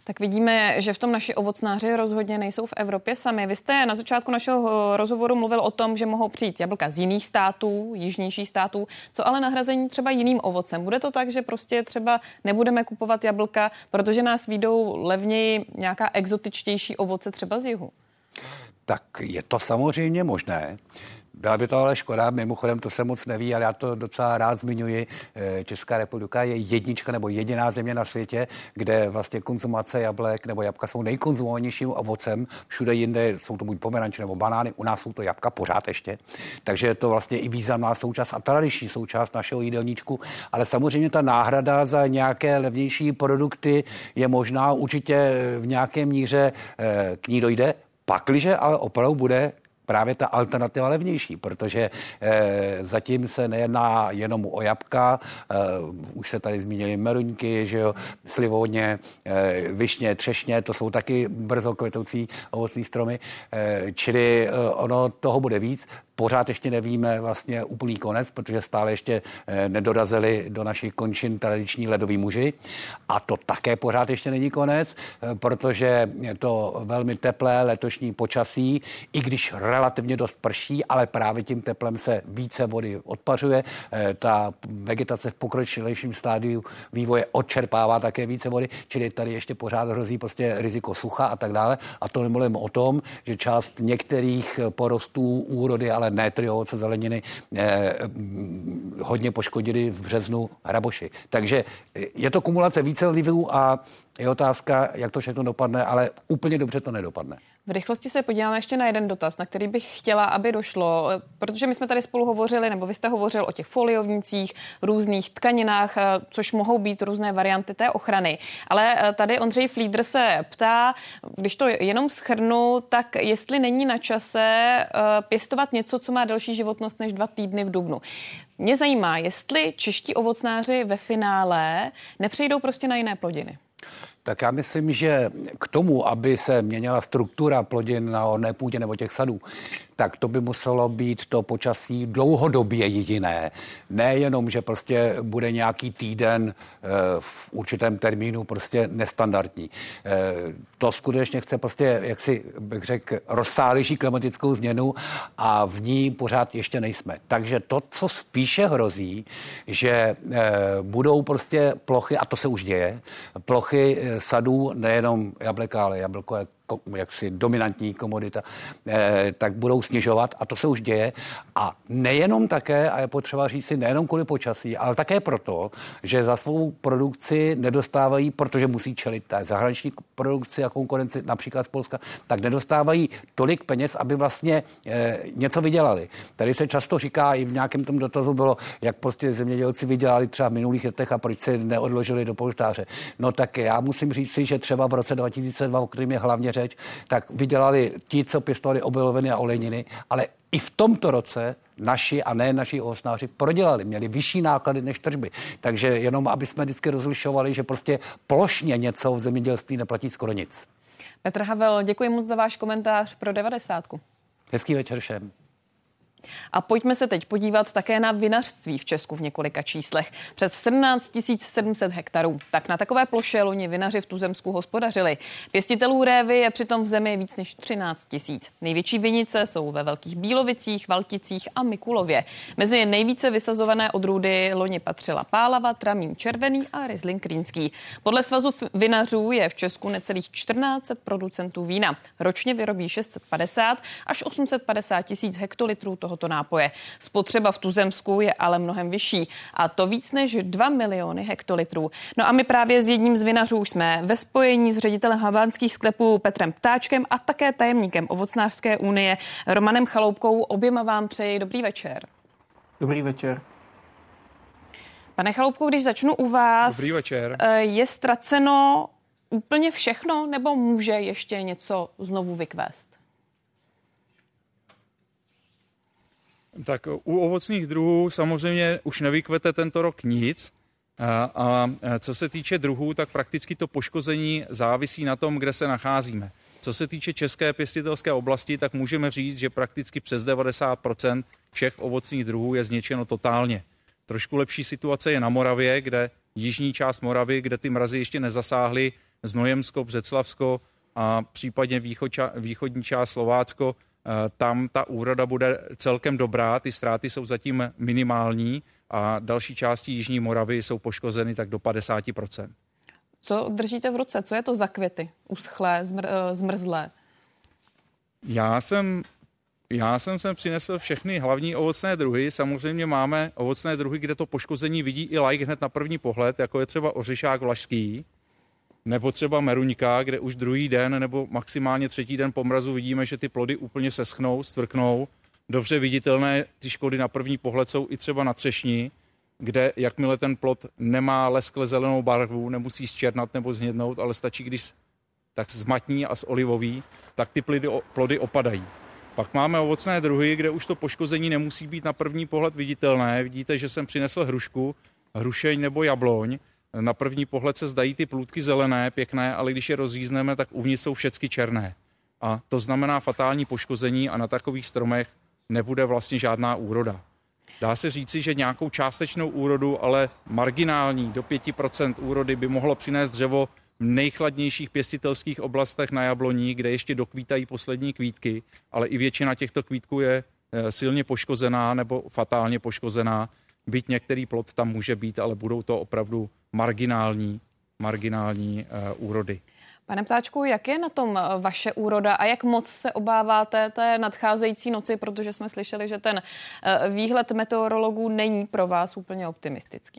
Speaker 8: Tak vidíme, že v tom naši ovocnáři rozhodně nejsou v Evropě sami. Vy jste na začátku našeho rozhovoru mluvil o tom, že mohou přijít jablka z jiných států, jižnějších států, co ale nahrazení třeba jiným ovocem. Bude to tak, že prostě třeba nebudeme kupovat jablka, protože nás vyjdou levněji nějaká exotičtější ovoce třeba z jihu?
Speaker 9: Tak je to samozřejmě možné. Byla by to ale škoda, mimochodem to se moc neví, ale já to docela rád zmiňuji. Česká republika je jednička nebo jediná země na světě, kde vlastně konzumace jablek nebo jabka jsou nejkonzumovanějším ovocem. Všude jinde jsou to buď pomeranče nebo banány, u nás jsou to jabka pořád ještě. Takže je to vlastně i významná součást a tradiční součást našeho jídelníčku. Ale samozřejmě ta náhrada za nějaké levnější produkty je možná, určitě v nějaké míře k ní dojde. Pakliže ale opravdu bude právě ta alternativa levnější, protože eh, zatím se nejedná jenom o jabka, eh, už se tady zmínili meruňky, že jo, slivoně, eh, višně, třešně, to jsou taky brzo kvetoucí ovocní stromy, eh, čili eh, ono toho bude víc. Pořád ještě nevíme vlastně úplný konec, protože stále ještě eh, nedorazili do našich končin tradiční ledoví muži. A to také pořád ještě není konec, eh, protože je to velmi teplé letošní počasí, i když relativně dost prší, ale právě tím teplem se více vody odpařuje. Eh, ta vegetace v pokročilejším stádiu vývoje odčerpává také více vody, čili tady ještě pořád hrozí prostě riziko sucha a tak dále. A to nemluvím o tom, že část některých porostů úrody, ale ne tedy ovoce, zeleniny, eh, hodně poškodili v březnu hraboši. Takže je to kumulace více vlivů a je otázka, jak to všechno dopadne, ale úplně dobře to nedopadne.
Speaker 8: V rychlosti se podíváme ještě na jeden dotaz, na který bych chtěla, aby došlo, protože my jsme tady spolu hovořili, nebo vy jste hovořil o těch foliovnicích, různých tkaninách, což mohou být různé varianty té ochrany. Ale tady Ondřej Flídr se ptá, když to jenom shrnu, tak jestli není na čase pěstovat něco, co má delší životnost než dva týdny v dubnu. Mě zajímá, jestli čeští ovocnáři ve finále nepřejdou prostě na jiné plodiny.
Speaker 9: Tak já myslím, že k tomu, aby se měnila struktura plodin na orné půdě nebo těch sadů, tak to by muselo být to počasí dlouhodobě jiné. Nejenom, že prostě bude nějaký týden v určitém termínu prostě nestandardní. To skutečně chce prostě, jak si bych řekl, rozsáhlejší klimatickou změnu a v ní pořád ještě nejsme. Takže to, co spíše hrozí, že budou prostě plochy, a to se už děje, plochy sadů, nejenom jablka, ale jablko je jaksi dominantní komodita, eh, tak budou snižovat a to se už děje. A nejenom také, a je potřeba říct si, nejenom kvůli počasí, ale také proto, že za svou produkci nedostávají, protože musí čelit té zahraniční produkci a konkurenci například z Polska, tak nedostávají tolik peněz, aby vlastně eh, něco vydělali. Tady se často říká, i v nějakém tom dotazu bylo, jak prostě zemědělci vydělali třeba v minulých letech a proč se neodložili do polštáře. No tak já musím říct si, že třeba v roce dva tisíce dva, o kterém je hlavně řeč, tak vydělali ti, co pěstovali obiloviny a olejniny, ale i v tomto roce naši a ne naši ovocnáři prodělali, měli vyšší náklady než tržby. Takže jenom, aby jsme vždycky rozlišovali, že prostě plošně něco v zemědělství neplatí skoro nic.
Speaker 8: Petr Havel, děkuji moc za váš komentář pro devadesátku.
Speaker 9: Hezký večer všem.
Speaker 8: A pojďme se teď podívat také na vinařství v Česku v několika číslech. Přes sedmnáct tisíc sedm set hektarů. Tak na takové ploše loni vinaři v Tuzemsku hospodařili. Pěstitelů révy je přitom v zemi víc než třináct tisíc. Největší vinice jsou ve Velkých Bílovicích, Valticích a Mikulově. Mezi nejvíce vysazované odrůdy loni patřila Pálava, Tramín červený a Riesling rýnský. Podle svazu vinařů je v Česku necelých čtrnáct set producentů vína. Ročně vyrobí šest set padesát až osm set padesát tisíc hektolitrů tohoto nápoje. Spotřeba v Tuzemsku je ale mnohem vyšší, a to víc než dva miliony hektolitrů. No a my právě s jedním z vinařů jsme ve spojení s ředitelem habánských sklepů Petrem Ptáčkem a také tajemníkem Ovocnářské unie Romanem Chaloupkou. Oběma vám přeji dobrý večer.
Speaker 15: Dobrý večer.
Speaker 8: Pane Chaloupkou, když začnu u vás,
Speaker 15: Dobrý večer.
Speaker 8: Je ztraceno úplně všechno, nebo může ještě něco znovu vykvést?
Speaker 15: Tak u ovocných druhů samozřejmě už nevykvete tento rok nic. A, a co se týče druhů, tak prakticky to poškození závisí na tom, kde se nacházíme. Co se týče české pěstitelské oblasti, tak můžeme říct, že prakticky přes devadesát procent všech ovocných druhů je zničeno totálně. Trošku lepší situace je na Moravě, kde jižní část Moravy, kde ty mrazy ještě nezasáhly, Znojemsko, Břeclavsko a případně východní část Slovácko, tam ta úroda bude celkem dobrá, ty ztráty jsou zatím minimální a další části Jižní Moravy jsou poškozeny tak do padesát procent.
Speaker 8: Co držíte v ruce? Co je to za květy? Uschlé, zmr- zmrzlé?
Speaker 15: Já jsem, já jsem sem přinesl všechny hlavní ovocné druhy. Samozřejmě máme ovocné druhy, kde to poškození vidí i laik hned na první pohled, jako je třeba ořešák vlašský, nebo třeba meruňka, kde už druhý den nebo maximálně třetí den po mrazu vidíme, že ty plody úplně seschnou, stvrknou. Dobře viditelné ty škody na první pohled jsou i třeba na třešni, kde jakmile ten plod nemá leskle zelenou barvu, nemusí zčernat nebo zhnědnout, ale stačí, když tak zmatní a olivový, tak ty plody, plody opadají. Pak máme ovocné druhy, kde už to poškození nemusí být na první pohled viditelné. Vidíte, že jsem přinesl hrušku, hrušeň nebo jabloň. Na první pohled se zdají ty plůdky zelené, pěkné, ale když je rozřízneme, tak uvnitř jsou všechny černé. A to znamená fatální poškození a na takových stromech nebude vlastně žádná úroda. Dá se říci, že nějakou částečnou úrodu, ale marginální do pět procent úrody by mohlo přinést dřevo v nejchladnějších pěstitelských oblastech na jabloní, kde ještě dokvítají poslední kvítky, ale i většina těchto kvítků je silně poškozená nebo fatálně poškozená. Byť některý plod tam může být, ale budou to opravdu marginální, marginální uh, úrody.
Speaker 8: Pane Ptáčku, jak je na tom vaše úroda a jak moc se obáváte té nadcházející noci, protože jsme slyšeli, že ten výhled meteorologů není pro vás úplně optimistický?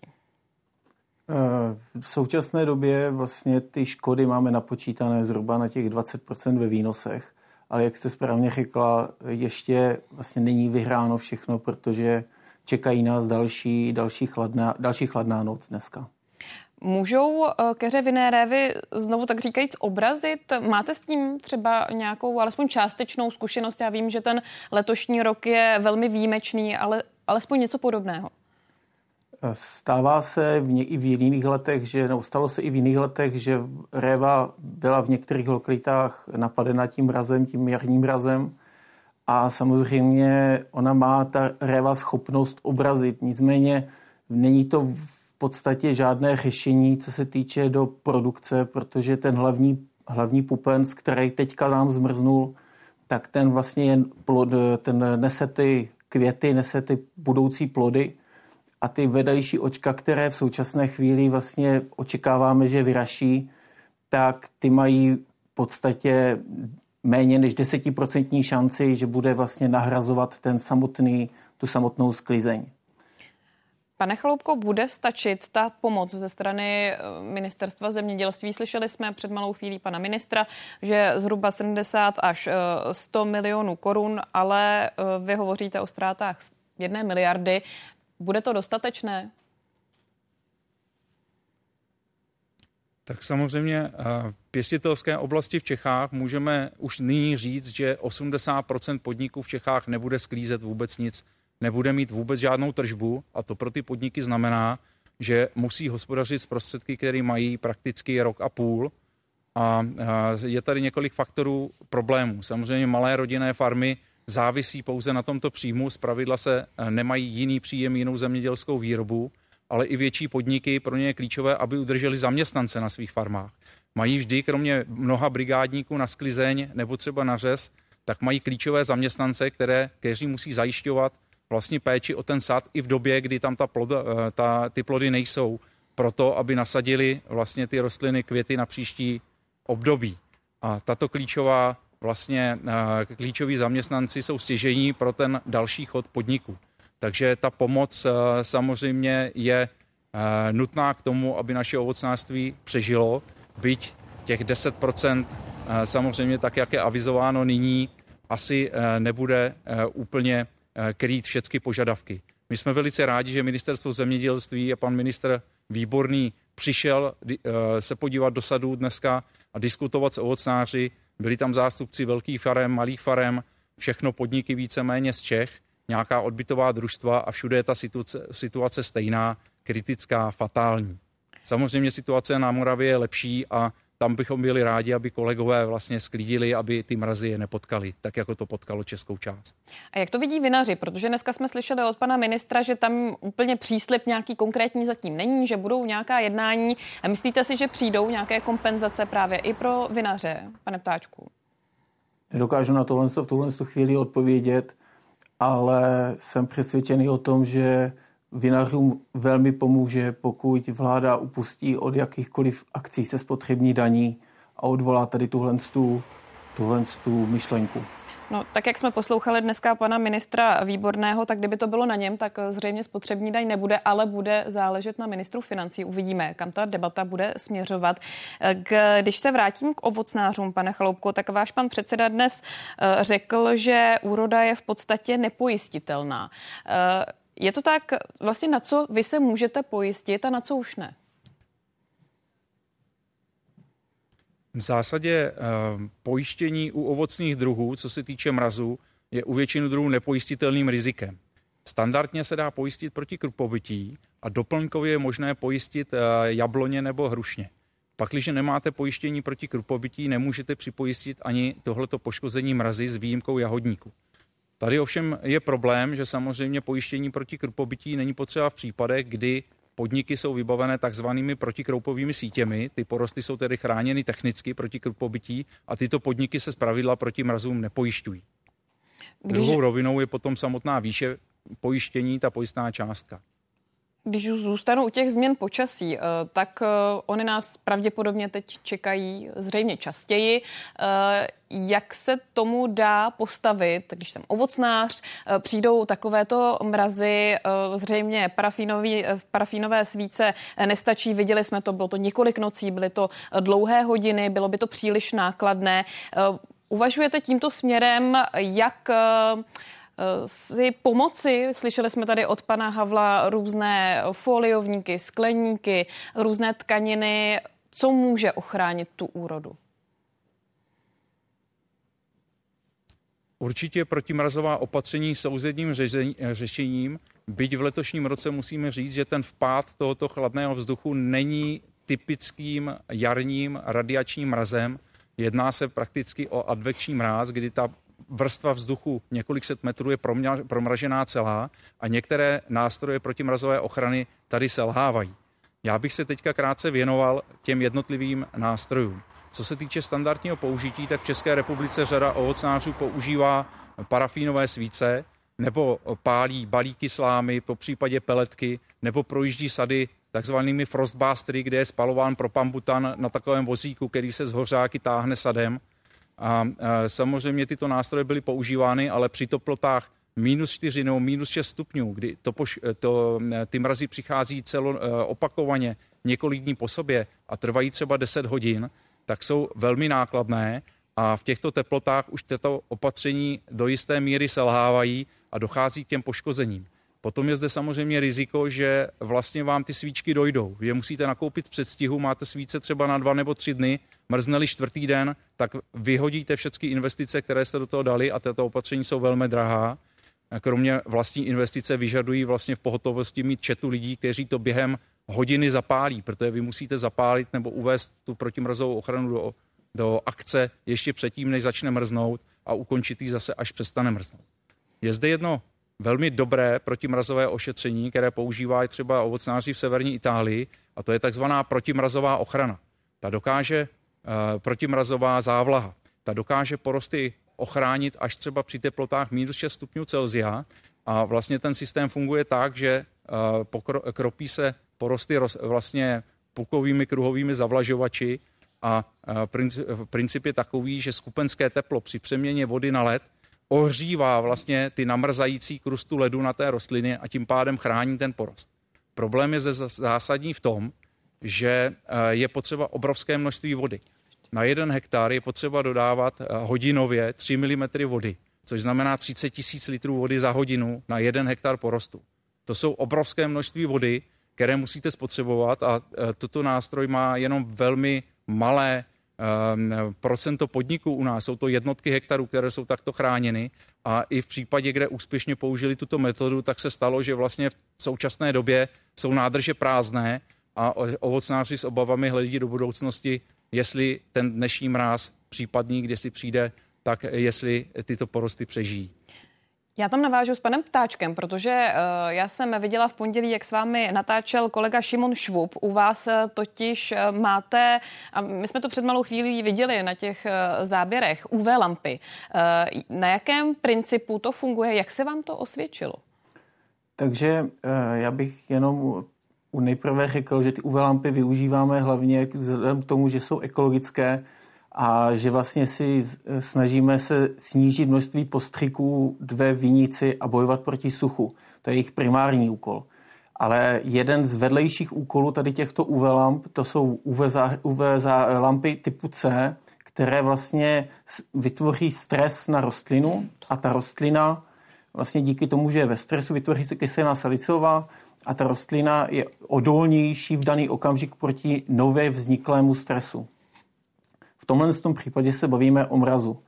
Speaker 16: V současné době vlastně ty škody máme napočítané zhruba na těch dvacet procent ve výnosech, ale jak jste správně řekla, ještě vlastně není vyhráno všechno, protože čekají nás další, další, chladná, další chladná noc dneska.
Speaker 8: Můžou keřevinné révy znovu tak říkajíc obrazit? Máte s tím třeba nějakou alespoň částečnou zkušenost? Já vím, že ten letošní rok je velmi výjimečný, ale alespoň něco podobného.
Speaker 16: Stává se v ně, i v jiných letech, že, nebo stalo se i v jiných letech, že réva byla v některých lokalitách napadena tím mrazem, tím jarním mrazem. A samozřejmě ona má ta réva schopnost obrazit. Nicméně není to v podstatě žádné řešení, co se týče do produkce, protože ten hlavní, hlavní pupenc, který teďka nám zmrznul, tak ten vlastně jen plod, ten nese ty květy, nese ty budoucí plody a ty vedlejší očka, které v současné chvíli vlastně očekáváme, že vyraší, tak ty mají v podstatě méně než desetiprocentní šanci, že bude vlastně nahrazovat ten samotný, tu samotnou sklizeň.
Speaker 8: Pane Chaloupko, bude stačit ta pomoc ze strany Ministerstva zemědělství? Slyšeli jsme před malou chvílí pana ministra, že zhruba sedmdesát až sto milionů korun, ale vy hovoříte o ztrátách jedné miliardy. Bude to dostatečné?
Speaker 15: Tak samozřejmě v pěstitelské oblasti v Čechách můžeme už nyní říct, že osmdesát procent podniků v Čechách nebude sklízet vůbec nic, nebude mít vůbec žádnou tržbu a to pro ty podniky znamená, že musí hospodařit s prostředky, které mají prakticky rok a půl a je tady několik faktorů problémů. Samozřejmě malé rodinné farmy závisí pouze na tomto příjmu, zpravidla se nemají jiný příjem, jinou zemědělskou výrobu, ale i větší podniky, pro ně je klíčové, aby udrželi zaměstnance na svých farmách. Mají vždy, kromě mnoha brigádníků na sklizeň nebo třeba na řez, tak mají klíčové zaměstnance, které, kteří musí zajišťovat vlastně péči o ten sad i v době, kdy tam ta plod, ta, ty plody nejsou, proto, aby nasadili vlastně ty rostliny, květy na příští období. A tato klíčová vlastně klíčoví zaměstnanci jsou stěžejní pro ten další chod podniku. Takže ta pomoc samozřejmě je nutná k tomu, aby naše ovocnářství přežilo, byť těch deset procent samozřejmě tak, jak je avizováno nyní, asi nebude úplně krýt všechny požadavky. My jsme velice rádi, že ministerstvo zemědělství a pan ministr Výborný přišel se podívat do sadů dneska a diskutovat s ovocnáři. Byli tam zástupci velkých farem, malých farem, všechno podniky víceméně z Čech, nějaká odbytová družstva a všude je ta situace, situace stejná, kritická, fatální. Samozřejmě situace na Moravě je lepší a tam bychom byli rádi, aby kolegové vlastně sklidili, aby ty mrazy je nepotkaly, tak jako to potkalo českou část.
Speaker 8: A jak to vidí vinaři? Protože dneska jsme slyšeli od pana ministra, že tam úplně příslib nějaký konkrétní zatím není, že budou nějaká jednání. A myslíte si, že přijdou nějaké kompenzace právě i pro vinaře, pane Ptáčku?
Speaker 16: Nedokážu na tohle v tuhle chvíli odpovědět, ale jsem přesvědčený o tom, že vinařům velmi pomůže, pokud vláda upustí od jakýchkoliv akcí se spotřební daní a odvolá tady tuhle tuhle myšlenku.
Speaker 8: No, tak jak jsme poslouchali dneska pana ministra Výborného, tak kdyby to bylo na něm, tak zřejmě spotřební daň nebude, ale bude záležet na ministru financí. Uvidíme, kam ta debata bude směřovat. Když se vrátím k ovocnářům, pane Chaloupko, tak váš pan předseda dnes řekl, že úroda je v podstatě nepojistitelná. Je to tak, vlastně na co vy se můžete pojistit a na co už ne?
Speaker 15: V zásadě pojištění u ovocných druhů, co se týče mrazu, je u většinu druhů nepojistitelným rizikem. Standardně se dá pojistit proti krupobytí a doplňkově je možné pojistit jabloně nebo hrušně. Pakliže nemáte pojištění proti krupobytí, nemůžete připojistit ani tohleto poškození mrazy s výjimkou jahodníku. Tady ovšem je problém, že samozřejmě pojištění proti krupobytí není potřeba v případech, kdy podniky jsou vybavené takzvanými protikroupovými sítěmi. Ty porosty jsou tedy chráněny technicky proti krupobytí a tyto podniky se zpravidla proti mrazům nepojišťují. Když... Druhou rovinou je potom samotná výše pojištění, ta pojistná částka.
Speaker 8: Když už zůstanu u těch změn počasí, tak oni nás pravděpodobně teď čekají zřejmě častěji. Jak se tomu dá postavit, když jsem ovocnář, přijdou takovéto mrazy, zřejmě parafínové svíce nestačí, viděli jsme to, bylo to několik nocí, byly to dlouhé hodiny, bylo by to příliš nákladné. Uvažujete tímto směrem, jak si pomoci? Slyšeli jsme tady od pana Havla různé foliovníky, skleníky, různé tkaniny. Co může ochránit tu úrodu?
Speaker 15: Určitě protimrazová opatření jsou jedním řešením, byť v letošním roce musíme říct, že ten vpád tohoto chladného vzduchu není typickým jarním radiačním mrazem. Jedná se prakticky o advekční mráz, kdy ta vrstva vzduchu několik set metrů je promražená celá a některé nástroje protimrazové ochrany tady selhávají. Já bych se teďka krátce věnoval těm jednotlivým nástrojům. Co se týče standardního použití, tak v České republice řada ovocnářů používá parafínové svíce nebo pálí balíky slámy, po případě peletky, nebo projíždí sady takzvanými frostbustery, kde je spalován propambutan na takovém vozíku, který se z hořáky táhne sadem. A samozřejmě tyto nástroje byly používány, ale při teplotách minus čtyři nebo minus šest stupňů, kdy to, to, ty mrazy přichází celo opakovaně několik dní po sobě a trvají třeba deset hodin, tak jsou velmi nákladné a v těchto teplotách už tato opatření do jisté míry selhávají a dochází k těm poškozením. Potom je zde samozřejmě riziko, že vlastně vám ty svíčky dojdou. Je musíte nakoupit v předstihu, máte svíce třeba na dva nebo tři dny, mrzne-li čtvrtý den, tak vyhodíte všechny investice, které jste do toho dali a tato opatření jsou velmi drahá. Kromě vlastní investice vyžadují vlastně v pohotovosti mít četu lidí, kteří to během hodiny zapálí, protože vy musíte zapálit nebo uvést tu protimrazovou ochranu do, do akce ještě předtím, než začne mrznout a ukončit ji zase, až přestane mrznout. Je zde jedno velmi dobré protimrazové ošetření, které používají třeba ovocnáři v severní Itálii, a to je takzvaná protimrazová ochrana. Ta dokáže, uh, protimrazová závlaha, ta dokáže porosty ochránit až třeba při teplotách minus šest stupňů Celsia a vlastně ten systém funguje tak, že uh, pokro, kropí se porosty roz, vlastně pukovými kruhovými zavlažovači a uh, princip, princip je takový, že skupenské teplo při přeměně vody na led ohřívá vlastně ty namrzající krustu ledu na té rostlině a tím pádem chrání ten porost. Problém je zásadní v tom, že je potřeba obrovské množství vody. Na jeden hektar je potřeba dodávat hodinově tři milimetry vody, což znamená třicet tisíc litrů vody za hodinu na jeden hektar porostu. To jsou obrovské množství vody, které musíte spotřebovat a toto nástroj má jenom velmi malé procento podniků u nás, jsou to jednotky hektarů, které jsou takto chráněny a i v případě, kde úspěšně použili tuto metodu, tak se stalo, že vlastně v současné době jsou nádrže prázdné a ovocnáři s obavami hledí do budoucnosti, jestli ten dnešní mráz případný, kdy si přijde, tak jestli tyto porosty přežijí.
Speaker 8: Já tam navážu s panem Ptáčkem, protože uh, já jsem viděla v pondělí, jak s vámi natáčel kolega Šimon Švub. U vás uh, totiž uh, máte, a my jsme to před malou chvílí viděli na těch uh, záběrech, U V lampy. Uh, na jakém principu to funguje? Jak se vám to osvědčilo?
Speaker 16: Takže uh, já bych jenom nejprve řekl, že ty U V lampy využíváme hlavně vzhledem k tomu, že jsou ekologické, a že vlastně si snažíme se snížit množství postřiků ve vinici a bojovat proti suchu. To je jejich primární úkol. Ale jeden z vedlejších úkolů tady těchto U V lamp, to jsou U V, za, U V za, lampy typu C, které vlastně vytvoří stres na rostlinu a ta rostlina vlastně díky tomu, že je ve stresu, vytvoří se kyselina salicylová a ta rostlina je odolnější v daný okamžik proti nově vzniklému stresu. V tomhle tom případě se bavíme o mrazu.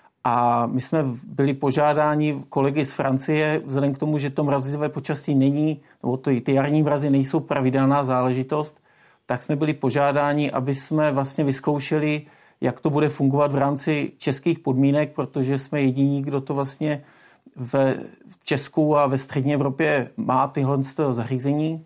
Speaker 16: A my jsme byli požádáni kolegy z Francie, vzhledem k tomu, že to mrazivé počasí není, nebo to, ty jarní mrazy nejsou pravidelná záležitost, tak jsme byli požádáni, aby jsme vlastně vyzkoušeli, jak to bude fungovat v rámci českých podmínek, protože jsme jediní, kdo to vlastně v Česku a ve střední Evropě má tyhle zařízení.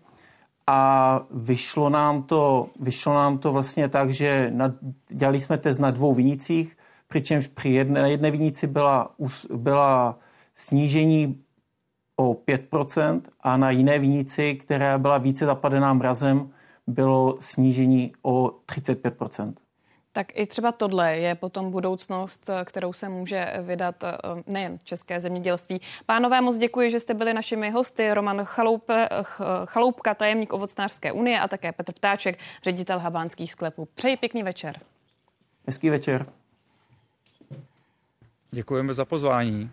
Speaker 16: A vyšlo nám to, vyšlo nám to vlastně tak, že nad, dělali jsme test na dvou vinicích, přičemž při jedné, na jedné vinici byla, byla snížení o pět procent a na jiné vinici, která byla více zapadená mrazem, bylo snížení o třicet pět procent.
Speaker 8: Tak i třeba tohle je potom budoucnost, kterou se může vydat nejen české zemědělství. Pánové, moc děkuji, že jste byli našimi hosty. Roman Chaloup, Chaloupka, tajemník Ovocnářské unie, a také Petr Ptáček, ředitel habánských sklepů. Přeji pěkný večer.
Speaker 16: Hezký večer.
Speaker 15: Děkujeme za pozvání.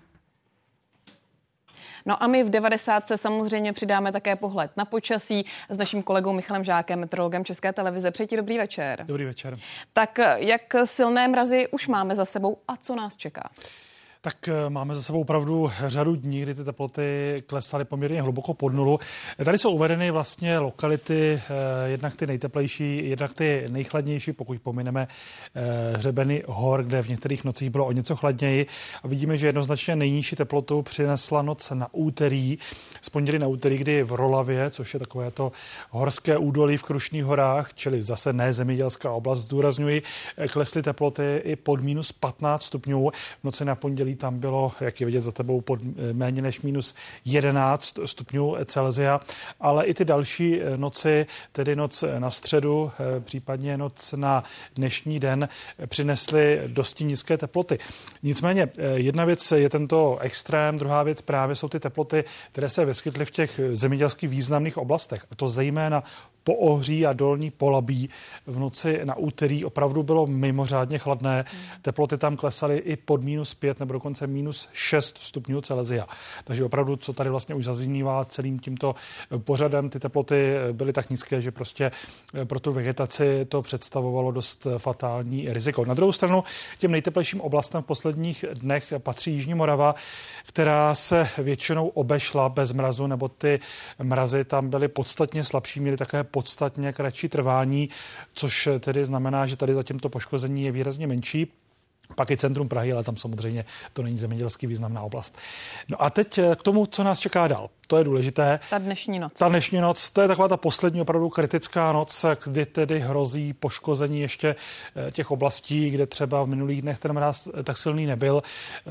Speaker 8: No a my v devadesátce samozřejmě přidáme také pohled na počasí s naším kolegou Michalem Žákem, meteorologem České televize. Přeji ti dobrý večer.
Speaker 1: Dobrý večer.
Speaker 8: Tak jak silné mrazy už máme za sebou a co nás čeká?
Speaker 1: Tak máme za sebou opravdu řadu dní, kdy ty teploty klesaly poměrně hluboko pod nulu. Tady jsou uvedeny vlastně lokality, jednak ty nejteplejší, jednak ty nejchladnější, pokud pomineme hřebeny hor, kde v některých nocích bylo o něco chladněji. A vidíme, že jednoznačně nejnižší teplotu přinesla noc na úterý, z pondělí na úterý, kdy v Rolavě, což je takové to horské údolí v Krušných horách, čili zase ne zemědělská oblast, zdůrazňuji, klesly teploty i pod minus patnáct stupňů. V noci na pondělí tam bylo, jak je vidět za tebou, pod méně než minus jedenáct stupňů Celsia, ale i ty další noci, tedy noc na středu, případně noc na dnešní den, přinesly dosti nízké teploty. Nicméně jedna věc je tento extrém, druhá věc právě jsou ty teploty, které se vyskytly v těch zemědělsky významných oblastech. A to zejména Poohří a Dolní Polabí v noci na úterý opravdu bylo mimořádně chladné. Teploty tam klesaly i pod minus pět nebo dokonce minus šest stupňů Celsia. Takže opravdu, co tady vlastně už zaznívá celým tímto pořadem, ty teploty byly tak nízké, že prostě pro tu vegetaci to představovalo dost fatální riziko. Na druhou stranu těm nejteplejším oblastem v posledních dnech patří Jižní Morava, která se většinou obešla bez mrazu, nebo ty mrazy tam byly podstatně slabší, měly také podstatně kratší trvání, což tedy znamená, že tady zatím to poškození je výrazně menší. Pak i centrum Prahy, ale tam samozřejmě to není zemědělsky významná oblast. No a teď k tomu, co nás čeká dál. To je důležité.
Speaker 8: Ta dnešní noc.
Speaker 1: Ta dnešní noc, to je taková ta poslední opravdu kritická noc, kdy tedy hrozí poškození ještě těch oblastí, kde třeba v minulých dnech ten mráz tak silný nebyl.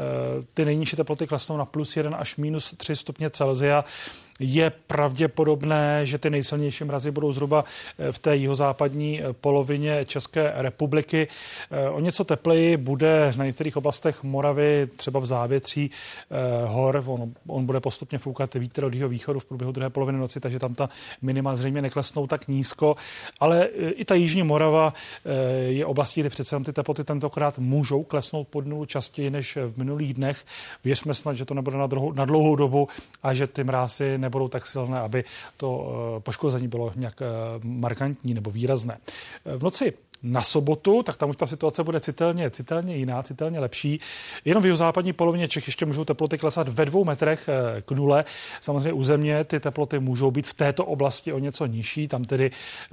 Speaker 1: Ty nejnižší teploty klesnou na plus jeden až minus tři stupně Celsia. Je pravděpodobné, že ty nejsilnější mrazy budou zhruba v té jihozápadní polovině České republiky. O něco tepleji bude na některých oblastech Moravy, třeba v závětří hor. On, on bude postupně foukat vítr od jihovýchodu v průběhu druhé poloviny noci, takže tam ta minima zřejmě neklesnou tak nízko. Ale i ta Jižní Morava je oblastí, kde přece ty teploty tentokrát můžou klesnout pod nulu častěji než v minulých dnech. Věřme snad, že to nebude na dlouhou, na dlouhou dobu a že ty mrázy nebudou tak silné, aby to poškození bylo nějak markantní nebo výrazné. V noci na sobotu, tak tam už ta situace bude citelně, citelně jiná, citelně lepší. Jenom v jihozápadní polovině Čech ještě můžou teploty klesat ve dvou metrech k nule. Samozřejmě u země ty teploty můžou být v této oblasti o něco nižší, tam tedy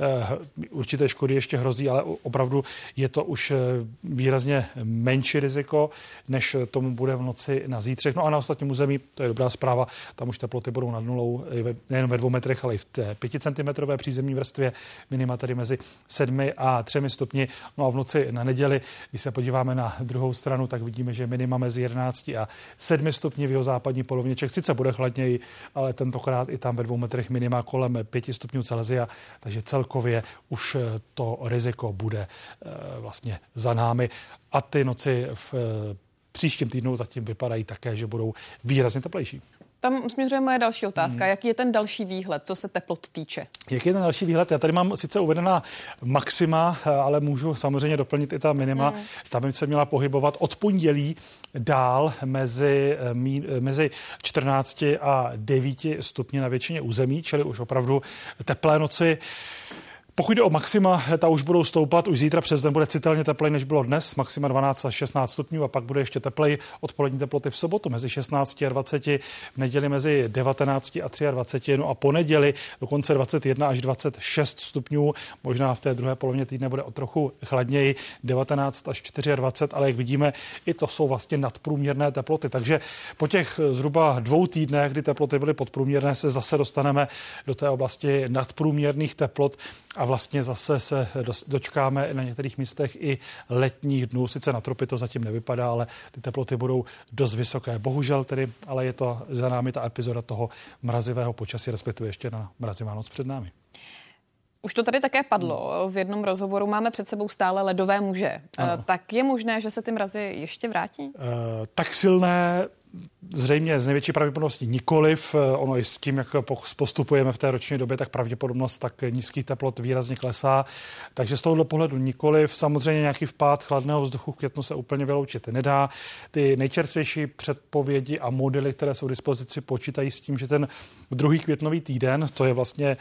Speaker 1: určité škody ještě hrozí, ale opravdu je to už výrazně menší riziko, než tomu bude v noci na zítřek. No a na ostatním území, to je dobrá zpráva, tam už teploty budou nad nulou, nejen ve dvou metrech, ale i v té pěticentimetrové přízemní vrstvě, minima tedy mezi sedmi a třemi stupni. No a v noci na neděli, když se podíváme na druhou stranu, tak vidíme, že minima mezi jedenácti a sedmi stupni v jihozápadní polovině Čech. Sice bude chladněji, ale tentokrát i tam ve dvou metrech minima kolem pěti stupňů Celsia, takže celkově už to riziko bude vlastně za námi. A ty noci v příštím týdnu zatím vypadají také, že budou výrazně teplejší.
Speaker 8: Tam směřuje moje další otázka. Hmm. Jaký je ten další výhled, co se teplot týče?
Speaker 1: Jaký je ten další výhled? Já tady mám sice uvedená maxima, ale můžu samozřejmě doplnit i ta minima. Hmm. Ta by se měla pohybovat od pondělí dál mezi, mezi čtrnácti a devíti stupni na většině území, čili už opravdu teplé noci. Pokud jde o maxima, ta už budou stoupat, už zítra přes den bude citelně teplej, než bylo dnes, maxima dvanáct až šestnáct stupňů a pak bude ještě teplej odpolední teploty v sobotu mezi šestnácti a dvaceti, v neděli mezi devatenácti a dvaceti třemi, no a po neděli dokonce dvacet jedna až dvacet šest stupňů, možná v té druhé polovině týdne bude o trochu chladněji, devatenáct až dvacet čtyři, ale jak vidíme, i to jsou vlastně nadprůměrné teploty, takže po těch zhruba dvou týdnech, kdy teploty byly podprůměrné, se zase dostaneme do té oblasti nadprůměrných teplot a vlastně zase se dočkáme na některých místech i letních dnů. Sice na tropy to zatím nevypadá, ale ty teploty budou dost vysoké. Bohužel tedy, ale je to za námi ta epizoda toho mrazivého počasí, respektive ještě na mrazivá noc před námi.
Speaker 8: Už to tady také padlo. V jednom rozhovoru máme před sebou stále ledové muže. Ano. Tak je možné, že se ty mrazy ještě vrátí? Uh,
Speaker 1: tak silné zřejmě z největší pravděpodobností nikoliv. Ono i s tím, jak postupujeme v té roční době, tak pravděpodobnost tak nízkých teplot výrazně klesá. Takže z tohohle pohledu nikoliv. Samozřejmě nějaký vpád chladného vzduchu v květnu se úplně vyloučit nedá. Ty nejčerstvější předpovědi a modely, které jsou k dispozici, počítají s tím, že ten druhý květnový týden, to je vlastně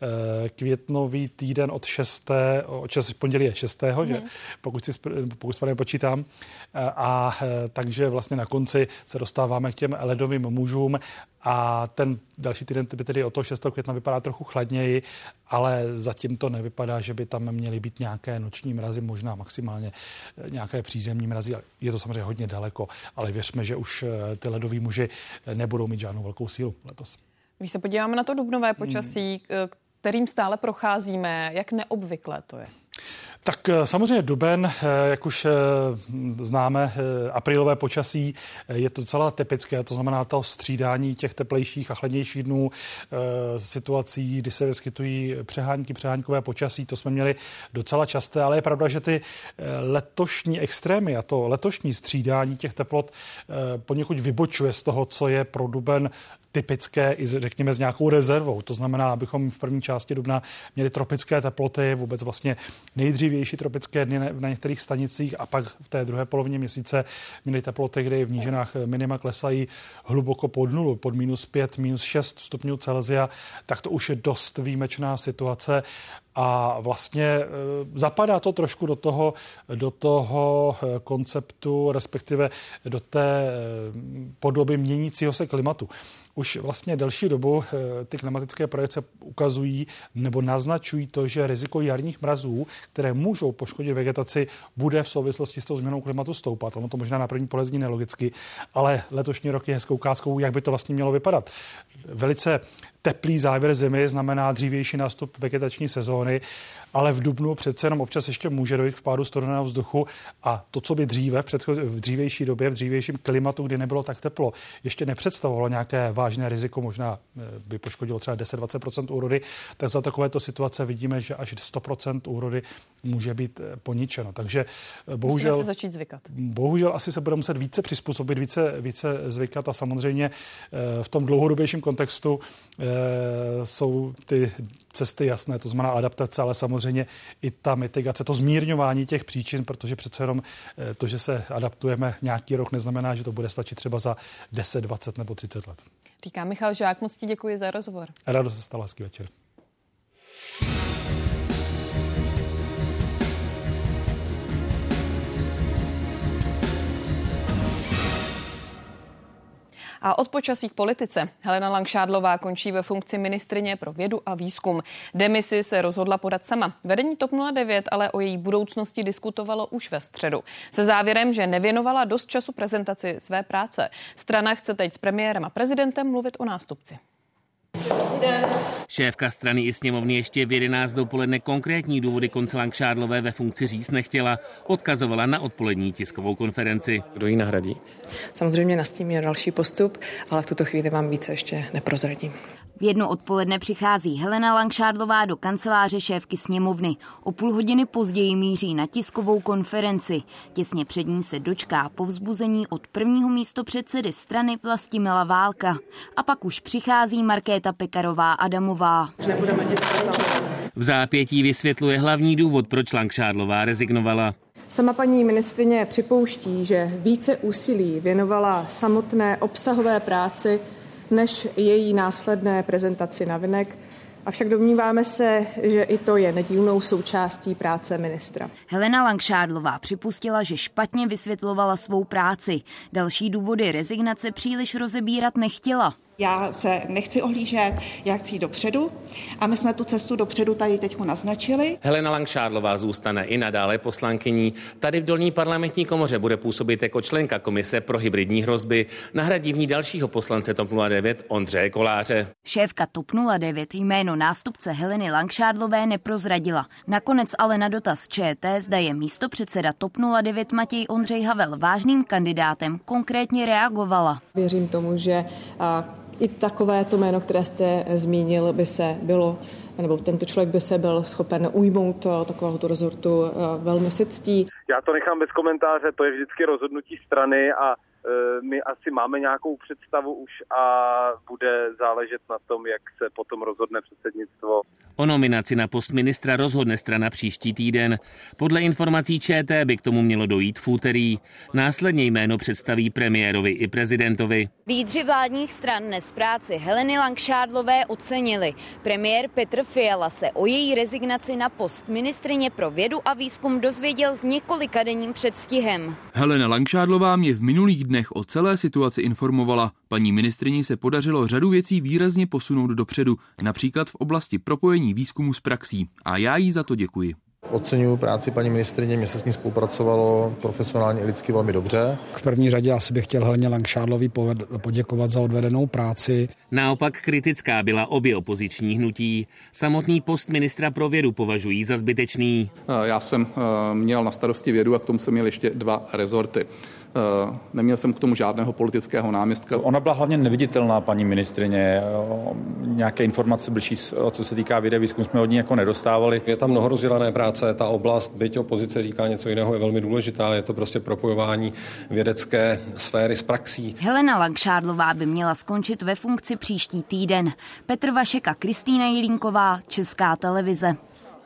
Speaker 1: květnový týden od šesté od šest, pondělí je šestého Mm. že? Pokud si pokud správně počítám. A takže vlastně na konci se dostáváme k těm ledovým mužům a ten další týden by tedy od toho šestého května vypadá trochu chladněji, ale zatím to nevypadá, že by tam měly být nějaké noční mrazy, možná maximálně nějaké přízemní mrazy. Je to samozřejmě hodně daleko, ale věřme, že už ty ledoví muži nebudou mít žádnou velkou sílu letos.
Speaker 8: Když se podíváme na to dubnové počasí, hmm. kterým stále procházíme, jak neobvyklé to je?
Speaker 1: Tak samozřejmě duben, jak už známe, aprílové počasí je to docela typické, to znamená to střídání těch teplejších a chladnějších dnů, situací, kdy se vyskytují přehánky, přehánkové počasí, to jsme měli docela časté, ale je pravda, že ty letošní extrémy a to letošní střídání těch teplot poněkud vybočuje z toho, co je pro duben typické i řekněme s nějakou rezervou. To znamená, abychom v první části dubna měli tropické teploty, vůbec vlastně nejdřívější tropické dny na některých stanicích a pak v té druhé polovině měsíce měli teploty, kde v nížinách minima klesají hluboko pod nulu, pod minus pět, minus šest stupňů Celsia, tak to už je dost výjimečná situace. A vlastně e, zapadá to trošku do toho, do toho konceptu, respektive do té e, podoby měnícího se klimatu. Už vlastně delší dobu e, ty klimatické projekce ukazují nebo naznačují to, že riziko jarních mrazů, které můžou poškodit vegetaci, bude v souvislosti s tou změnou klimatu stoupat. Ono to možná na první pohled zní nelogicky, ale letošní rok je hezkou ukázkou, jak by to vlastně mělo vypadat. Velice teplý závěr zimy znamená dřívější nástup vegetační sezóny, ale v dubnu přece jenom občas ještě může dojít k vpádu studeného vzduchu a to, co by dříve v, předcho- v dřívější době, v dřívějším klimatu, kdy nebylo tak teplo, ještě nepředstavovalo nějaké vážné riziko, možná by poškodilo třeba deset až dvacet procent úrody, tak za takovéto situace vidíme, že až sto procent úrody může být poničeno. Takže bohužel,
Speaker 8: musíme se začít zvykat.
Speaker 1: Bohužel asi se bude muset více přizpůsobit, více, více zvykat a samozřejmě v tom dlouhodobějším kontextu jsou ty cesty jasné, to znamená adaptace, ale samozřejmě i ta mitigace, to zmírňování těch příčin, protože přece jenom to, že se adaptujeme nějaký rok, neznamená, že to bude stačit třeba za deset, dvacet nebo třicet let.
Speaker 8: Říká Michal Žák, moc ti děkuji za rozhovor.
Speaker 1: Rádo se stalo, hezký večer.
Speaker 8: A od počasí k politice. Helena Langšádlová končí ve funkci ministryně pro vědu a výzkum. Demisi se rozhodla podat sama. Vedení TOP nula devět ale o její budoucnosti diskutovalo už ve středu. Se závěrem, že nevěnovala dost času prezentaci své práce. Strana chce teď s premiérem a prezidentem mluvit o nástupci.
Speaker 17: Šéfka strany i sněmovny ještě v jedenáct dopoledne konkrétní důvody konce Langšádlové ve funkci říct nechtěla. Odkazovala na odpolední tiskovou konferenci.
Speaker 18: Kdo ji nahradí?
Speaker 19: Samozřejmě nastíníme další postup, ale v tuto chvíli vám více ještě neprozradím.
Speaker 20: V jedno odpoledne přichází Helena Langšádlová do kanceláře šéfky sněmovny. O půl hodiny později míří na tiskovou konferenci. Těsně před ní se dočká povzbuzení od prvního místopředsedy strany Vlastimila Válka. A pak už přichází Markéta Pekarová Adamová.
Speaker 17: V zápětí vysvětluje hlavní důvod, proč Langšádlová rezignovala.
Speaker 19: Sama paní ministryně připouští, že více úsilí věnovala samotné obsahové práci než její následné prezentaci navenek, avšak domníváme se, že i to je nedílnou součástí práce ministra.
Speaker 20: Helena Langšádlová připustila, že špatně vysvětlovala svou práci. Další důvody rezignace příliš rozebírat nechtěla.
Speaker 21: Já se nechci ohlížet, já chci jít dopředu a my jsme tu cestu dopředu tady teď naznačili.
Speaker 18: Helena Langšádlová zůstane i nadále poslankyní. Tady v dolní parlamentní komoře bude působit jako členka komise pro hybridní hrozby. Nahradí v ní dalšího poslance TOP nula devět Ondřeje Koláře.
Speaker 20: Šéfka TOP nula devět jméno nástupce Heleny Langšádlové neprozradila. Nakonec ale na dotaz ČT, zda je místopředseda TOP nula devět Matěj Ondřej Havel vážným kandidátem, konkrétně reagovala.
Speaker 19: Věřím tomu, že i takové to jméno, které jste zmínil, by se bylo, nebo tento člověk by se byl schopen ujmout takového rezortu velmi se ctí.
Speaker 22: Já to nechám bez komentáře, to je vždycky rozhodnutí strany a my asi máme nějakou představu už a bude záležet na tom, jak se potom rozhodne předsednictvo.
Speaker 17: O nominaci na post ministra rozhodne strana příští týden. Podle informací ČT by k tomu mělo dojít v úterý. Následně jméno představí premiérovi i prezidentovi.
Speaker 20: Lídři vládních stran dnes práci Heleny Langšádlové ocenili. Premiér Petr Fiala se o její rezignaci na post ministryně pro vědu a výzkum dozvěděl s několikadenním předstihem.
Speaker 23: Helena Langšádlová mě v minulých dnech o celé situaci informovala. Paní ministryni se podařilo řadu věcí výrazně posunout dopředu, například v oblasti propojení výzkumu s praxí. A já jí za to děkuji.
Speaker 24: Oceňuji práci paní ministryně, mě se s ní spolupracovalo profesionálně i lidsky velmi dobře.
Speaker 25: V první řadě asi bych chtěl Heleně Langšádlový poděkovat za odvedenou práci.
Speaker 17: Naopak kritická byla obě opoziční hnutí. Samotný post ministra pro vědu považují za zbytečný.
Speaker 26: Já jsem měl na starosti vědu a k tomu jsem měl ještě dva rezorty. Neměl jsem k tomu žádného politického náměstka.
Speaker 27: Ona byla hlavně neviditelná, paní ministrině. Nějaké informace bližší, co se týká vědy, výzkum jsme od ní jako nedostávali.
Speaker 28: Je tam mnoho rozdělané práce, ta oblast, byť opozice říká něco jiného, je velmi důležitá. Je to prostě propojování vědecké sféry s praxí.
Speaker 20: Helena Langšádlová by měla skončit ve funkci příští týden. Petr Vašek a Kristýna Jelínková, Česká televize.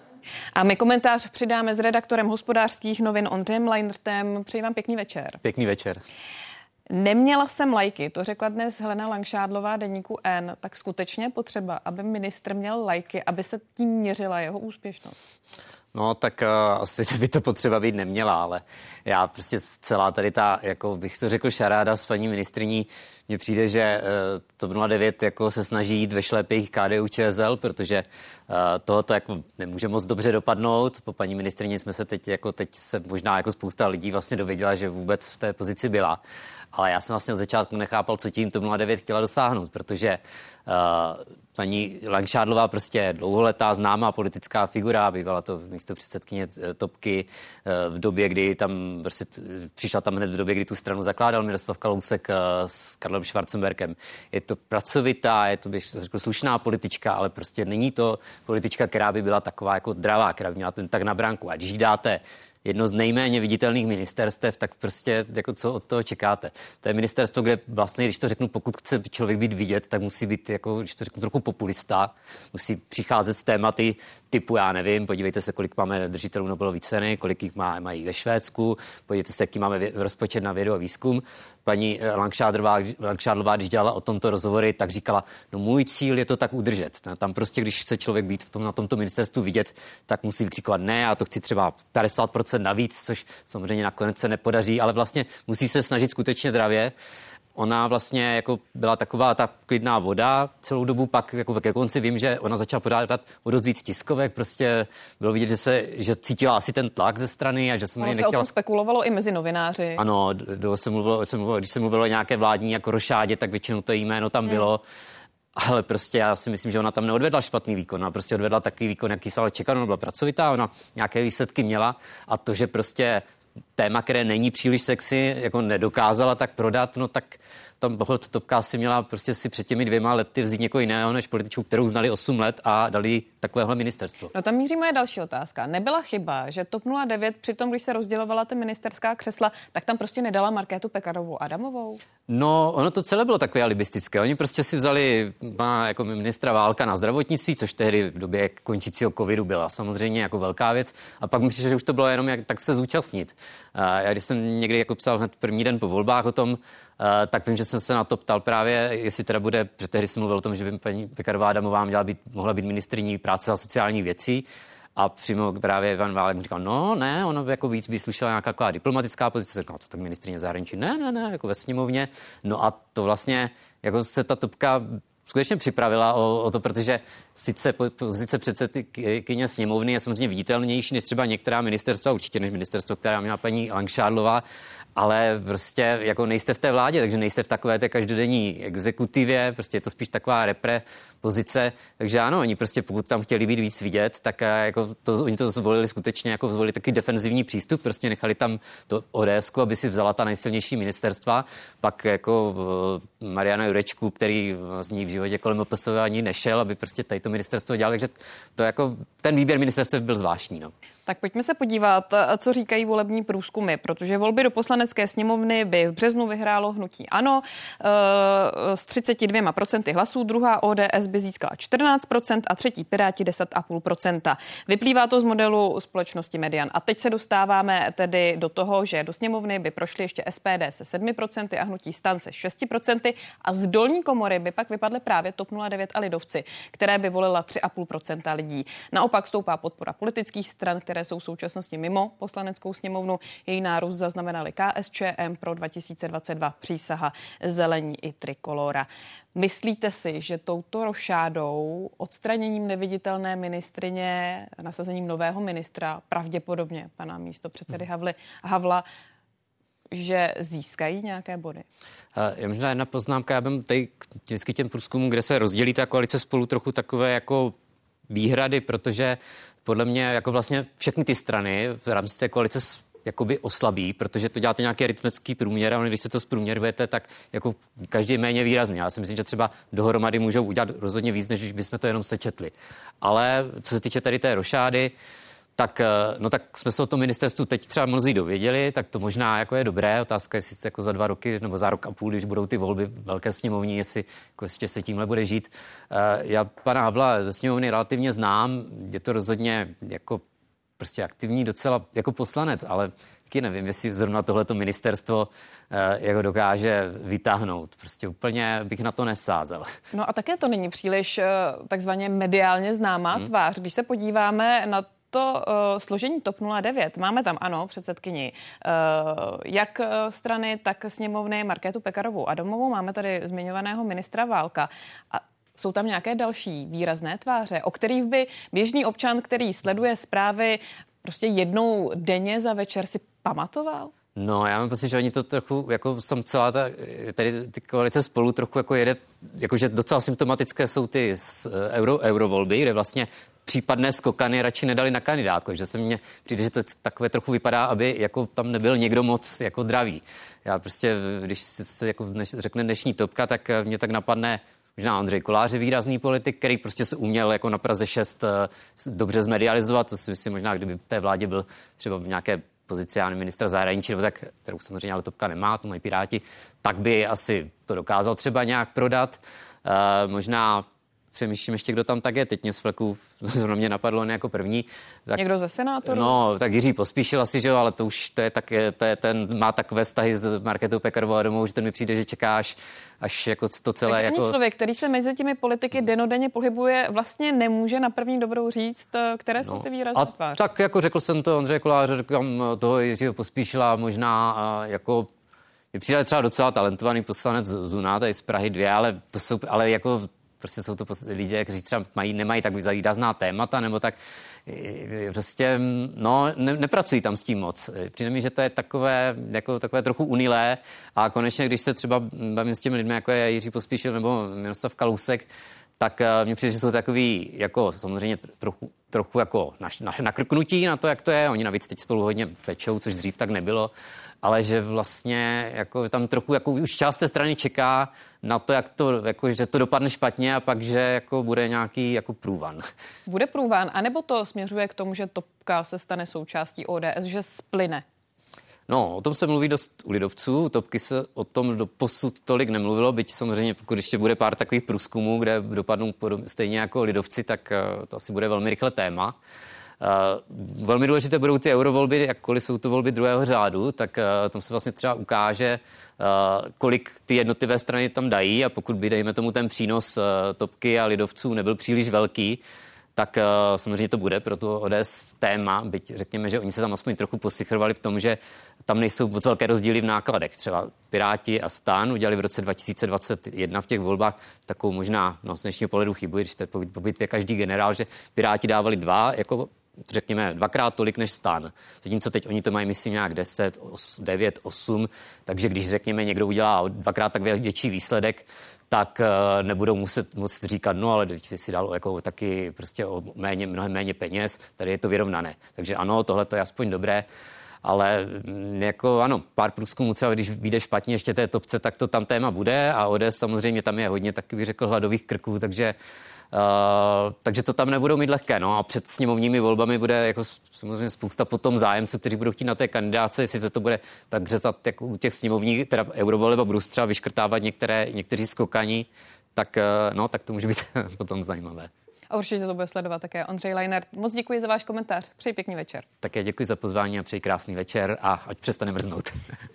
Speaker 8: A my komentář přidáme s redaktorem Hospodářských novin Ondřejem Lajnrtem. Přeji vám pěkný večer.
Speaker 18: Pěkný večer.
Speaker 8: Neměla jsem lajky, to řekla dnes Helena Langšádlová deníku N. Tak skutečně potřeba, aby ministr měl lajky, aby se tím měřila jeho úspěšnost?
Speaker 29: No, tak uh, asi by to potřeba být neměla, ale já prostě celá tady ta, jako bych to řekl, šaráda s paní ministryní, mně přijde, že uh, TOP nula devět jako se snaží jít ve šlépích K D U Č S L, protože uh, tohoto jako nemůže moc dobře dopadnout. Po paní ministryni jsme se teď, jako teď se možná jako spousta lidí vlastně dověděla, že vůbec v té pozici byla. Ale já jsem vlastně od začátku nechápal, co tím TOP nula devět chtěla dosáhnout, protože uh, paní Langšádlová prostě dlouholetá známá politická figura, bývala to místopředsedkyně Topky v době, kdy tam prostě přišla tam hned v době, kdy tu stranu zakládal Miroslav Kalousek s Karlem Schwarzenbergem. Je to pracovitá, je to, bych řekl, slušná politička, ale prostě není to politička, která by byla taková jako dravá, která by měla ten tak na bránku. A když jí dáte jedno z nejméně viditelných ministerstev, tak prostě jako co od toho čekáte. To je ministerstvo, kde vlastně, když to řeknu, pokud chce člověk být vidět, tak musí být, jako, když to řeknu, trochu populista, musí přicházet s tématy typu, já nevím, podívejte se, kolik máme držitelů Nobelovy ceny, kolik jich má, mají ve Švédsku, podívejte se, jaký máme rozpočet na vědu a výzkum. Paní Langšádlová, Langšádlová, když dělala o tomto rozhovory, tak říkala, no můj cíl je to tak udržet. Tam prostě, když chce člověk být v tom, na tomto ministerstvu vidět, tak musí vykřikovat ne, já to chci třeba padesát procent navíc, což samozřejmě nakonec se nepodaří, ale vlastně musí se snažit skutečně dravě. ona vlastně jako byla taková ta klidná voda celou dobu, pak jako ke konci vím, že ona začala pořádat o dost víc tiskovek, prostě bylo vidět, že se, že cítila asi ten tlak ze strany a že se
Speaker 8: ono
Speaker 29: nechtěla...
Speaker 8: se o tom spekulovalo i mezi novináři.
Speaker 29: Ano, do, se mluvilo, se mluvilo, když se mluvilo o nějaké vládní jako rošádě, tak většinou to jméno tam hmm. bylo. Ale prostě já si myslím, že ona tam neodvedla špatný výkon. Ona prostě odvedla takový výkon, jaký se ale čekal. Ona byla pracovitá, ona nějaké výsledky měla a to, že prostě téma, které není příliš sexy, jako nedokázala tak prodat, no tak tam Hold Topka si měla prostě si před těmi dvěma lety vzít někoho jiného než političku, kterou znali osm let a dali takovéhle ministerstvo.
Speaker 8: No tam míří moje další otázka. Nebyla chyba, že TOP nula devět při tom, když se rozdělovala ty ministerská křesla, tak tam prostě nedala Markétu Pekarovou Adamovou?
Speaker 29: No, ono to celé bylo takové alibistické. Oni prostě si vzali má jako ministra Válka na zdravotnictví, což tehdy v době končícího covidu byla samozřejmě jako velká věc. A pak myslím, že už to bylo jenom jak tak se zúčastnit. Já když jsem někdy jako psal hned první den po volbách o tom, tak vím, že jsem se na to ptal právě, jestli teda bude, protože tehdy jsem mluvil o tom, že by paní Pekarová Adamová měla být, mohla být ministryní práce a sociálních věcí. A přímo právě Ivan Válek mi říkal, no ne, ono jako víc by slušela nějaká taková diplomatická pozice. Říkal, to tak ministryně zahraničí, ne, ne, ne, jako ve sněmovně. No a to vlastně, jako se ta Topka skutečně připravila o, o to, protože sice pozice předsedkyně sněmovny je samozřejmě viditelnější než třeba některá ministerstva, určitě než ministerstvo, která měla paní Langšádlová, ale prostě jako nejste v té vládě, takže nejste v takové té každodenní exekutivě, prostě je to spíš taková repre pozice, takže ano, oni prostě pokud tam chtěli být víc vidět, tak jako to, oni to zvolili skutečně, jako zvolili takový defenzivní přístup, prostě nechali tam to ODSku, aby si vzala ta nejsilnější ministerstva, pak jako Mariana Jurečku, který z ní v životě kolem O P S V ani nešel, aby prostě tady to ministerstvo dělal, takže to jako ten výběr ministerstva byl zvláštní, no.
Speaker 8: Tak pojďme se podívat, co říkají volební průzkumy, protože volby do poslanecké sněmovny by v březnu vyhrálo hnutí ANO s třicet dva procenty hlasů, druhá O D S by získala čtrnáct procent a třetí Piráti deset celá pět procenta. Vyplývá to z modelu společnosti Median. A teď se dostáváme tedy do toho, že do sněmovny by prošly ještě S P D se sedmi procenty a hnutí STAN se šesti procenty a z dolní komory by pak vypadly právě TOP nula devět a Lidovci, které by volila tři celá pět procenta lidí. Naopak stoupá podpora politických stran, které jsou v současnosti mimo poslaneckou sněmovnu. Její nárůst zaznamenali K S Č M, Pro dva tisíce dvacet dva, Přísaha, Zelení i Trikolora. Myslíte si, že touto rošádou, odstraněním neviditelné ministryně, nasazením nového ministra, pravděpodobně pana místopředsedy Havly, Havla, že získají nějaké body?
Speaker 29: Je možná jedna poznámka, já bych tady vždycky těm průzkumům, kde se rozdělí ta koalice spolu, trochu takové jako výhrady, protože podle mě jako vlastně všechny ty strany v rámci té koalice jakoby oslabí, protože to děláte nějaký aritmetický průměr a když se to zprůměrujete, tak jako každý je méně výrazně. Já si myslím, že třeba dohromady můžou udělat rozhodně víc, než bychom to jenom sečetli. Ale co se týče tady té rošády, tak, no tak jsme se o tom ministerstvu teď třeba mnozí dověděli, tak to možná jako je dobré. Otázka je, jestli jako za dva roky nebo za rok a půl, když budou ty volby velké sněmovní, jestli jako ještě se tímhle bude žít. Já pana Havla ze sněmovny relativně znám, je to rozhodně jako prostě aktivní docela jako poslanec, ale taky nevím, jestli zrovna tohleto ministerstvo jako dokáže vytáhnout. Prostě úplně bych na to nesázel.
Speaker 8: No a také to není příliš takzvaně mediálně známá hmm. tvář. Když se podíváme na to uh, složení TOP nula devět. Máme tam, ano, předsedkyni uh, jak strany, tak sněmovny Markétu Pekarovou Adamovou. Máme tady zmiňovaného ministra Válka. A jsou tam nějaké další výrazné tváře, o kterých by běžný občan, který sleduje zprávy prostě jednou denně za večer, si pamatoval?
Speaker 29: No, já mám pocit, že oni to trochu, jako jsem celá ta, tady ty koalice spolu trochu jako jede, jakože docela symptomatické jsou ty euro, eurovolby, kde vlastně případné skokany radši nedali na kandidátku, takže se mně přijde, že to takové trochu vypadá, aby jako tam nebyl někdo moc jako dravý. Já prostě, když se jako dneš, řekne dnešní Topka, tak mě tak napadne možná Ondřej Kolář je výrazný politik, který prostě se uměl jako na Praze šest dobře zmedializovat. To si myslím, možná kdyby v té vládě byl třeba v nějaké pozici, já nevím, ministra zahraničí, nebo tak, kterou samozřejmě ale Topka nemá, to mají Piráti, tak by asi to dokázal třeba nějak prodat. Uh, možná přemýšlím ještě, kdo tam tak je. Teď mě z fleku, zrovna mě napadlo ne jako první. Tak,
Speaker 8: někdo ze senátorů?
Speaker 29: No, tak Jiří Pospíšil asi, že jo, ale to už to je tak, to je ten, má takové vztahy s Markétou Pekarovou Adamovou, že ten mi přijde, že čekáš, až jako to celé
Speaker 8: takže
Speaker 29: jako...
Speaker 8: člověk, který se mezi těmi politiky denodenně pohybuje, vlastně nemůže na první dobrou říct, které jsou no, ty výrazné tváře.
Speaker 29: Tak jako řekl jsem to Ondřeje Koláře, říkám toho Jiřího Pospíšila, možná jako mi přijde třeba docela talentovaný poslanec Zuna, tady z Prahy dvě, ale to jsou, ale jako prostě jsou to lidé, kteří třeba mají, nemají tak výrazná témata, nebo tak prostě, no, ne, nepracují tam s tím moc. Přijde mi, že to je takové, jako takové trochu unilé a konečně, když se třeba bavím s těmi lidmi, jako je Jiří Pospíšil nebo Miroslav Kalousek, tak mně přijde, že jsou takový, jako samozřejmě trochu, trochu jako naš, naš, nakrknutí na to, jak to je. Oni navíc teď spolu hodně pečou, což dřív tak nebylo, ale že vlastně jako tam trochu jako už část té strany čeká na to, jak to, jako, že to dopadne špatně a pak, že jako bude nějaký jako průvan.
Speaker 8: Bude průvan, anebo to směřuje k tomu, že Topka se stane součástí O D S, že splyne?
Speaker 29: No, o tom se mluví dost u lidovců, u Topky se o tom doposud tolik nemluvilo, byť samozřejmě pokud ještě bude pár takových průzkumů, kde dopadnou stejně jako lidovci, tak to asi bude velmi rychle téma. Uh, velmi důležité budou ty eurovolby, jakkoliv jsou to volby druhého řádu, tak uh, tam se vlastně třeba ukáže, uh, kolik ty jednotlivé strany tam dají a pokud by, dejme tomu, ten přínos uh, Topky a lidovců nebyl příliš velký, tak uh, samozřejmě to bude pro tu O D S téma, byť řekněme, že oni se tam aspoň trochu posichrovali v tom, že tam nejsou moc velké rozdíly v nákladech. Třeba Piráti a STAN udělali v roce dva tisíce dvacet jedna v těch volbách takovou možná, no z dnešního pohledu chybu, když to je po bitvě každý generál, že Piráti dávali dva, jako řekněme dvakrát tolik než STAN. Zatímco teď oni to mají, myslím, nějak deset, devět, osm, takže když řekněme někdo udělá dvakrát tak větší výsledek, tak uh, nebudou muset moc říkat, no ale teď si dalo jako taky prostě o méně, mnohem méně peněz, tady je to vyrovnané. Takže ano, tohle to je aspoň dobré, ale jako ano, pár průzkumů třeba, když vyjde špatně ještě té Topce, tak to tam téma bude a O D S samozřejmě tam je hodně, taky bych řekl, hladových krků, takže Uh, takže to tam nebudou mít lehké. No a před sněmovními volbami bude jako samozřejmě spousta potom zájemců, kteří budou chtít na té kandidáce, jestli se to bude tak řezat jako u těch sněmovních, teda eurovoleb a budou třeba vyškrtávat některé, někteří skokaní, tak, uh, no, tak to může být potom zajímavé.
Speaker 8: A určitě to bude sledovat také Ondřej Lajner. Moc děkuji za váš komentář. Přeji pěkný večer.
Speaker 29: Také děkuji za pozvání a přeji krásný večer a ať přestane mrznout.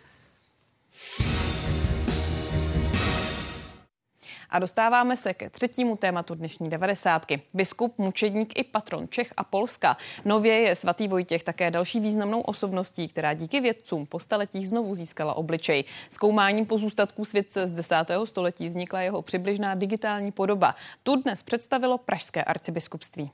Speaker 8: A dostáváme se ke třetímu tématu dnešní devadesátky. Biskup, mučedník i patron Čech a Polska. Nově je svatý Vojtěch také další významnou osobností, která díky vědcům po staletích znovu získala obličej. Zkoumáním pozůstatků světce z desátého století vznikla jeho přibližná digitální podoba. Tu dnes představilo pražské arcibiskupství.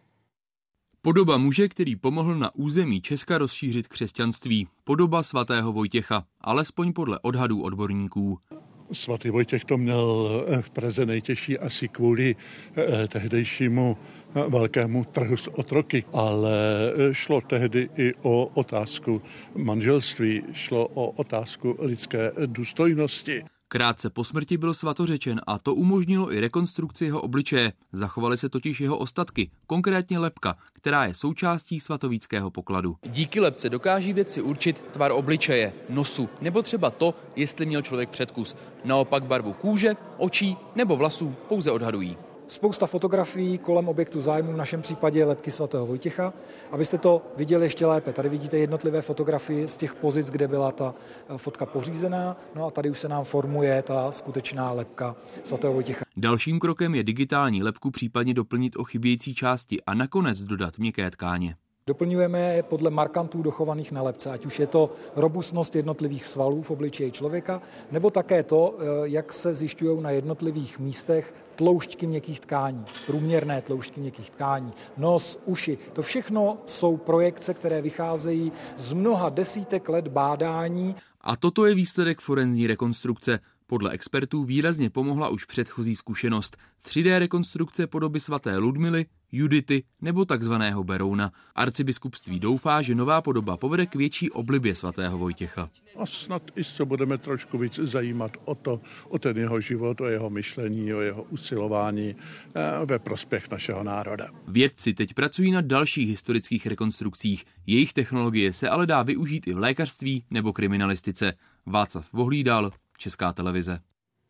Speaker 23: Podoba muže, který pomohl na území Česka rozšířit křesťanství. Podoba svatého Vojtěcha, alespoň podle odhadů odborníků.
Speaker 2: Svatý Vojtěch to měl v Praze nejtěžší asi kvůli eh, tehdejšímu eh, velkému trhu s otroky, ale šlo tehdy i o otázku manželství, šlo o otázku lidské důstojnosti.
Speaker 23: Krátce po smrti byl svatořečen a to umožnilo i rekonstrukci jeho obličeje. Zachovaly se totiž jeho ostatky, konkrétně lebka, která je součástí svatovíckého pokladu. Díky lebce dokáží vědci určit tvar obličeje, nosu nebo třeba to, jestli měl člověk předkus. Naopak barvu kůže, očí nebo vlasů pouze odhadují.
Speaker 4: Spousta fotografií kolem objektu zájmu, v našem případě lebky svatého Vojtěcha. Abyste to viděli ještě lépe, tady vidíte jednotlivé fotografie z těch pozic, kde byla ta fotka pořízená, no a tady už se nám formuje ta skutečná lebka svatého Vojtěcha.
Speaker 23: Dalším krokem je digitální lebku případně doplnit o chybějící části a nakonec dodat měkké tkáně.
Speaker 4: Doplňujeme je podle markantů dochovaných na lebce, ať už je to robustnost jednotlivých svalů v obličeji člověka, nebo také to, jak se zjišťují na jednotlivých místech tloušťky měkkých tkání, průměrné tloušťky měkkých tkání, nos, uši. To všechno jsou projekce, které vycházejí z mnoha desítek let bádání.
Speaker 23: A toto je výsledek forenzní rekonstrukce. Podle expertů výrazně pomohla už předchozí zkušenost. tři dé rekonstrukce podoby svaté Ludmily, Judity nebo takzvaného Berouna. Arcibiskupství doufá, že nová podoba povede k větší oblibě svatého Vojtěcha.
Speaker 2: A snad i se budeme trošku víc zajímat o to, o ten jeho život, o jeho myšlení, o jeho usilování ve prospěch našeho národa.
Speaker 23: Vědci teď pracují na dalších historických rekonstrukcích. Jejich technologie se ale dá využít i v lékařství nebo kriminalistice. Václav Vohlídal, Česká televize.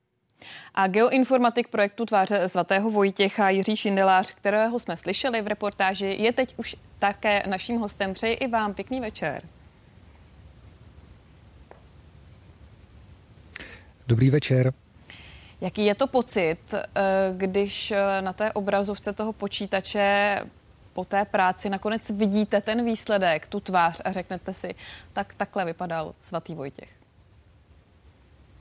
Speaker 8: A geoinformatik projektu Tváře svatého Vojtěcha Jiří Šindelář, kterého jsme slyšeli v reportáži, je teď už také naším hostem. Přeji i vám pěkný večer.
Speaker 5: Dobrý večer.
Speaker 8: Jaký je to pocit, když na té obrazovce toho počítače po té práci nakonec vidíte ten výsledek, tu tvář a řeknete si, tak takhle vypadal svatý Vojtěch?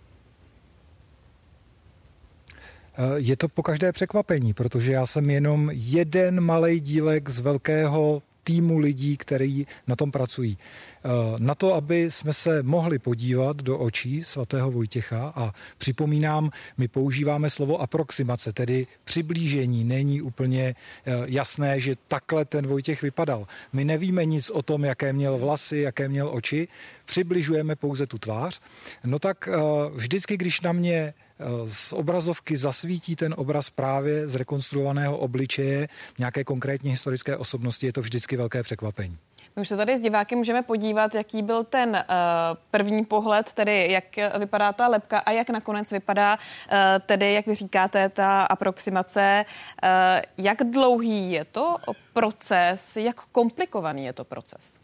Speaker 4: Je to pokaždé překvapení, protože já jsem jenom jeden malej dílek z velkého týmu lidí, který na tom pracují. Na to, aby jsme se mohli podívat do očí svatého Vojtěcha, a připomínám, my používáme slovo aproximace, tedy přiblížení. Není úplně jasné, že takhle ten Vojtěch vypadal. My nevíme nic o tom, jaké měl vlasy, jaké měl oči, přibližujeme pouze tu tvář. No tak vždycky, když na mě z obrazovky zasvítí ten obraz právě z rekonstruovaného obličeje nějaké konkrétní historické osobnosti, je to vždycky velké překvapení.
Speaker 8: My už se tady s diváky můžeme podívat, jaký byl ten uh, první pohled, tedy jak vypadá ta lebka a jak nakonec vypadá, uh, tedy jak vy říkáte, ta aproximace. Uh, jak dlouhý je to proces, jak komplikovaný je to proces?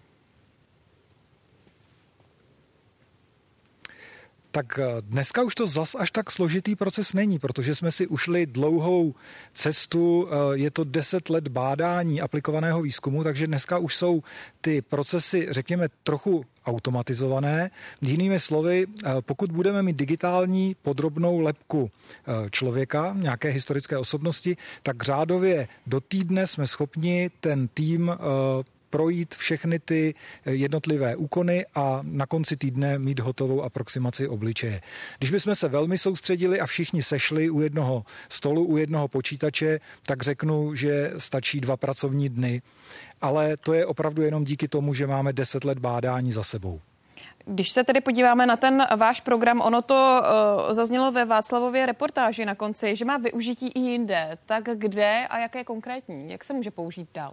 Speaker 4: Tak dneska už to zas až tak složitý proces není, protože jsme si ušli dlouhou cestu, je to deset let bádání aplikovaného výzkumu, takže dneska už jsou ty procesy, řekněme, trochu automatizované. Jinými slovy, pokud budeme mít digitální podrobnou lebku člověka, nějaké historické osobnosti, tak řádově do týdne jsme schopni ten tým projít všechny ty jednotlivé úkony a na konci týdne mít hotovou aproximaci obličeje. Když bychom se velmi soustředili a všichni sešli u jednoho stolu, u jednoho počítače, tak řeknu, že stačí dva pracovní dny. Ale to je opravdu jenom díky tomu, že máme deset let bádání za sebou.
Speaker 8: Když se tedy podíváme na ten váš program, ono to uh, zaznělo ve Václavově reportáži na konci, že má využití i jinde. Tak kde a jaké konkrétní? Jak se může použít dál?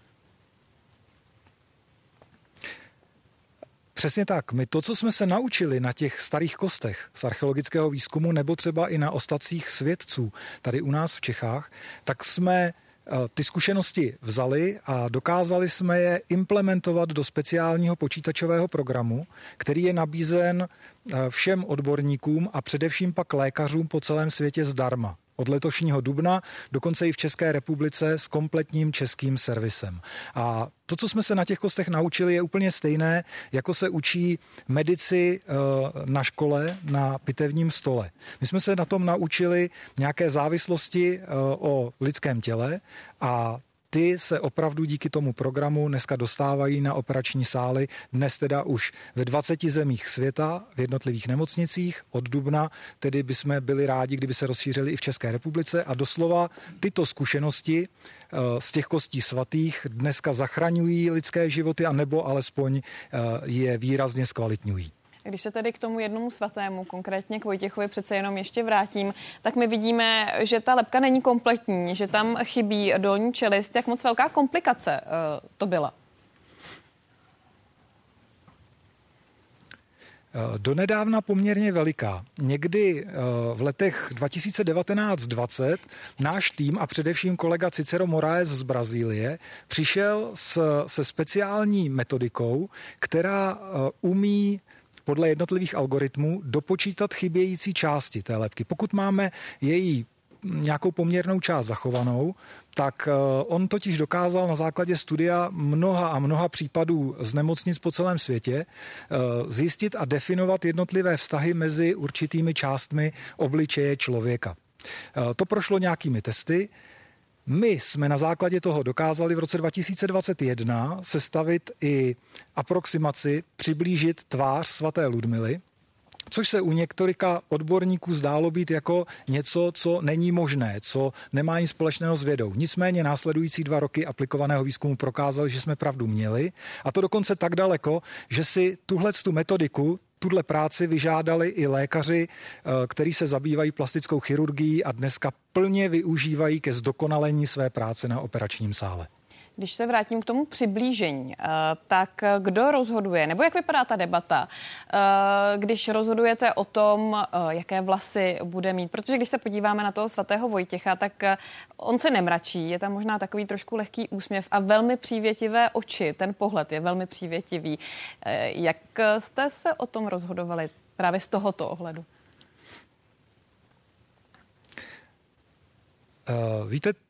Speaker 4: Přesně tak. My to, co jsme se naučili na těch starých kostech z archeologického výzkumu nebo třeba i na ostatcích svědců tady u nás v Čechách, tak jsme ty zkušenosti vzali a dokázali jsme je implementovat do speciálního počítačového programu, který je nabízen všem odborníkům a především pak lékařům po celém světě zdarma. Od letošního dubna, dokonce i v České republice s kompletním českým servisem. A to, co jsme se na těch kostech naučili, je úplně stejné, jako se učí medici na škole na pitevním stole. My jsme se na tom naučili nějaké závislosti o lidském těle a ty se opravdu díky tomu programu dneska dostávají na operační sály, dnes teda už ve dvaceti zemích světa, v jednotlivých nemocnicích od dubna, tedy bychom byli rádi, kdyby se rozšířili i v České republice a doslova tyto zkušenosti z těch kostí svatých dneska zachraňují lidské životy a nebo alespoň je výrazně zkvalitňují.
Speaker 8: Když se tedy k tomu jednomu svatému, konkrétně k Vojtěchovi přece jenom ještě vrátím, tak my vidíme, že ta lebka není kompletní, že tam chybí dolní čelist. Jak moc velká komplikace uh, to byla?
Speaker 4: Donedávna poměrně veliká. Někdy v letech dva tisíce devatenáct dvacet náš tým a především kolega Cicero Moraes z Brazílie přišel s, se speciální metodikou, která umí podle jednotlivých algoritmů dopočítat chybějící části té lebky. Pokud máme její nějakou poměrnou část zachovanou, tak on totiž dokázal na základě studia mnoha a mnoha případů z nemocnic po celém světě zjistit a definovat jednotlivé vztahy mezi určitými částmi obličeje člověka. To prošlo nějakými testy. My jsme na základě toho dokázali v roce dva tisíce dvacet jedna sestavit i aproximaci, přiblížit tvář svaté Ludmily, což se u několika odborníků zdálo být jako něco, co není možné, co nemá nic společného s vědou. Nicméně následující dva roky aplikovaného výzkumu prokázali, že jsme pravdu měli, a to dokonce tak daleko, že si tuhletu metodiku, tuhle práci vyžádali i lékaři, kteří se zabývají plastickou chirurgií a dneska plně využívají ke zdokonalení své práce na operačním sále.
Speaker 8: Když se vrátím k tomu přiblížení, tak kdo rozhoduje, nebo jak vypadá ta debata, když rozhodujete o tom, jaké vlasy bude mít? Protože když se podíváme na toho svatého Vojtěcha, tak on se nemračí, je tam možná takový trošku lehký úsměv a velmi přívětivé oči, ten pohled je velmi přívětivý. Jak jste se o tom rozhodovali právě z tohoto ohledu?
Speaker 4: Uh, víte,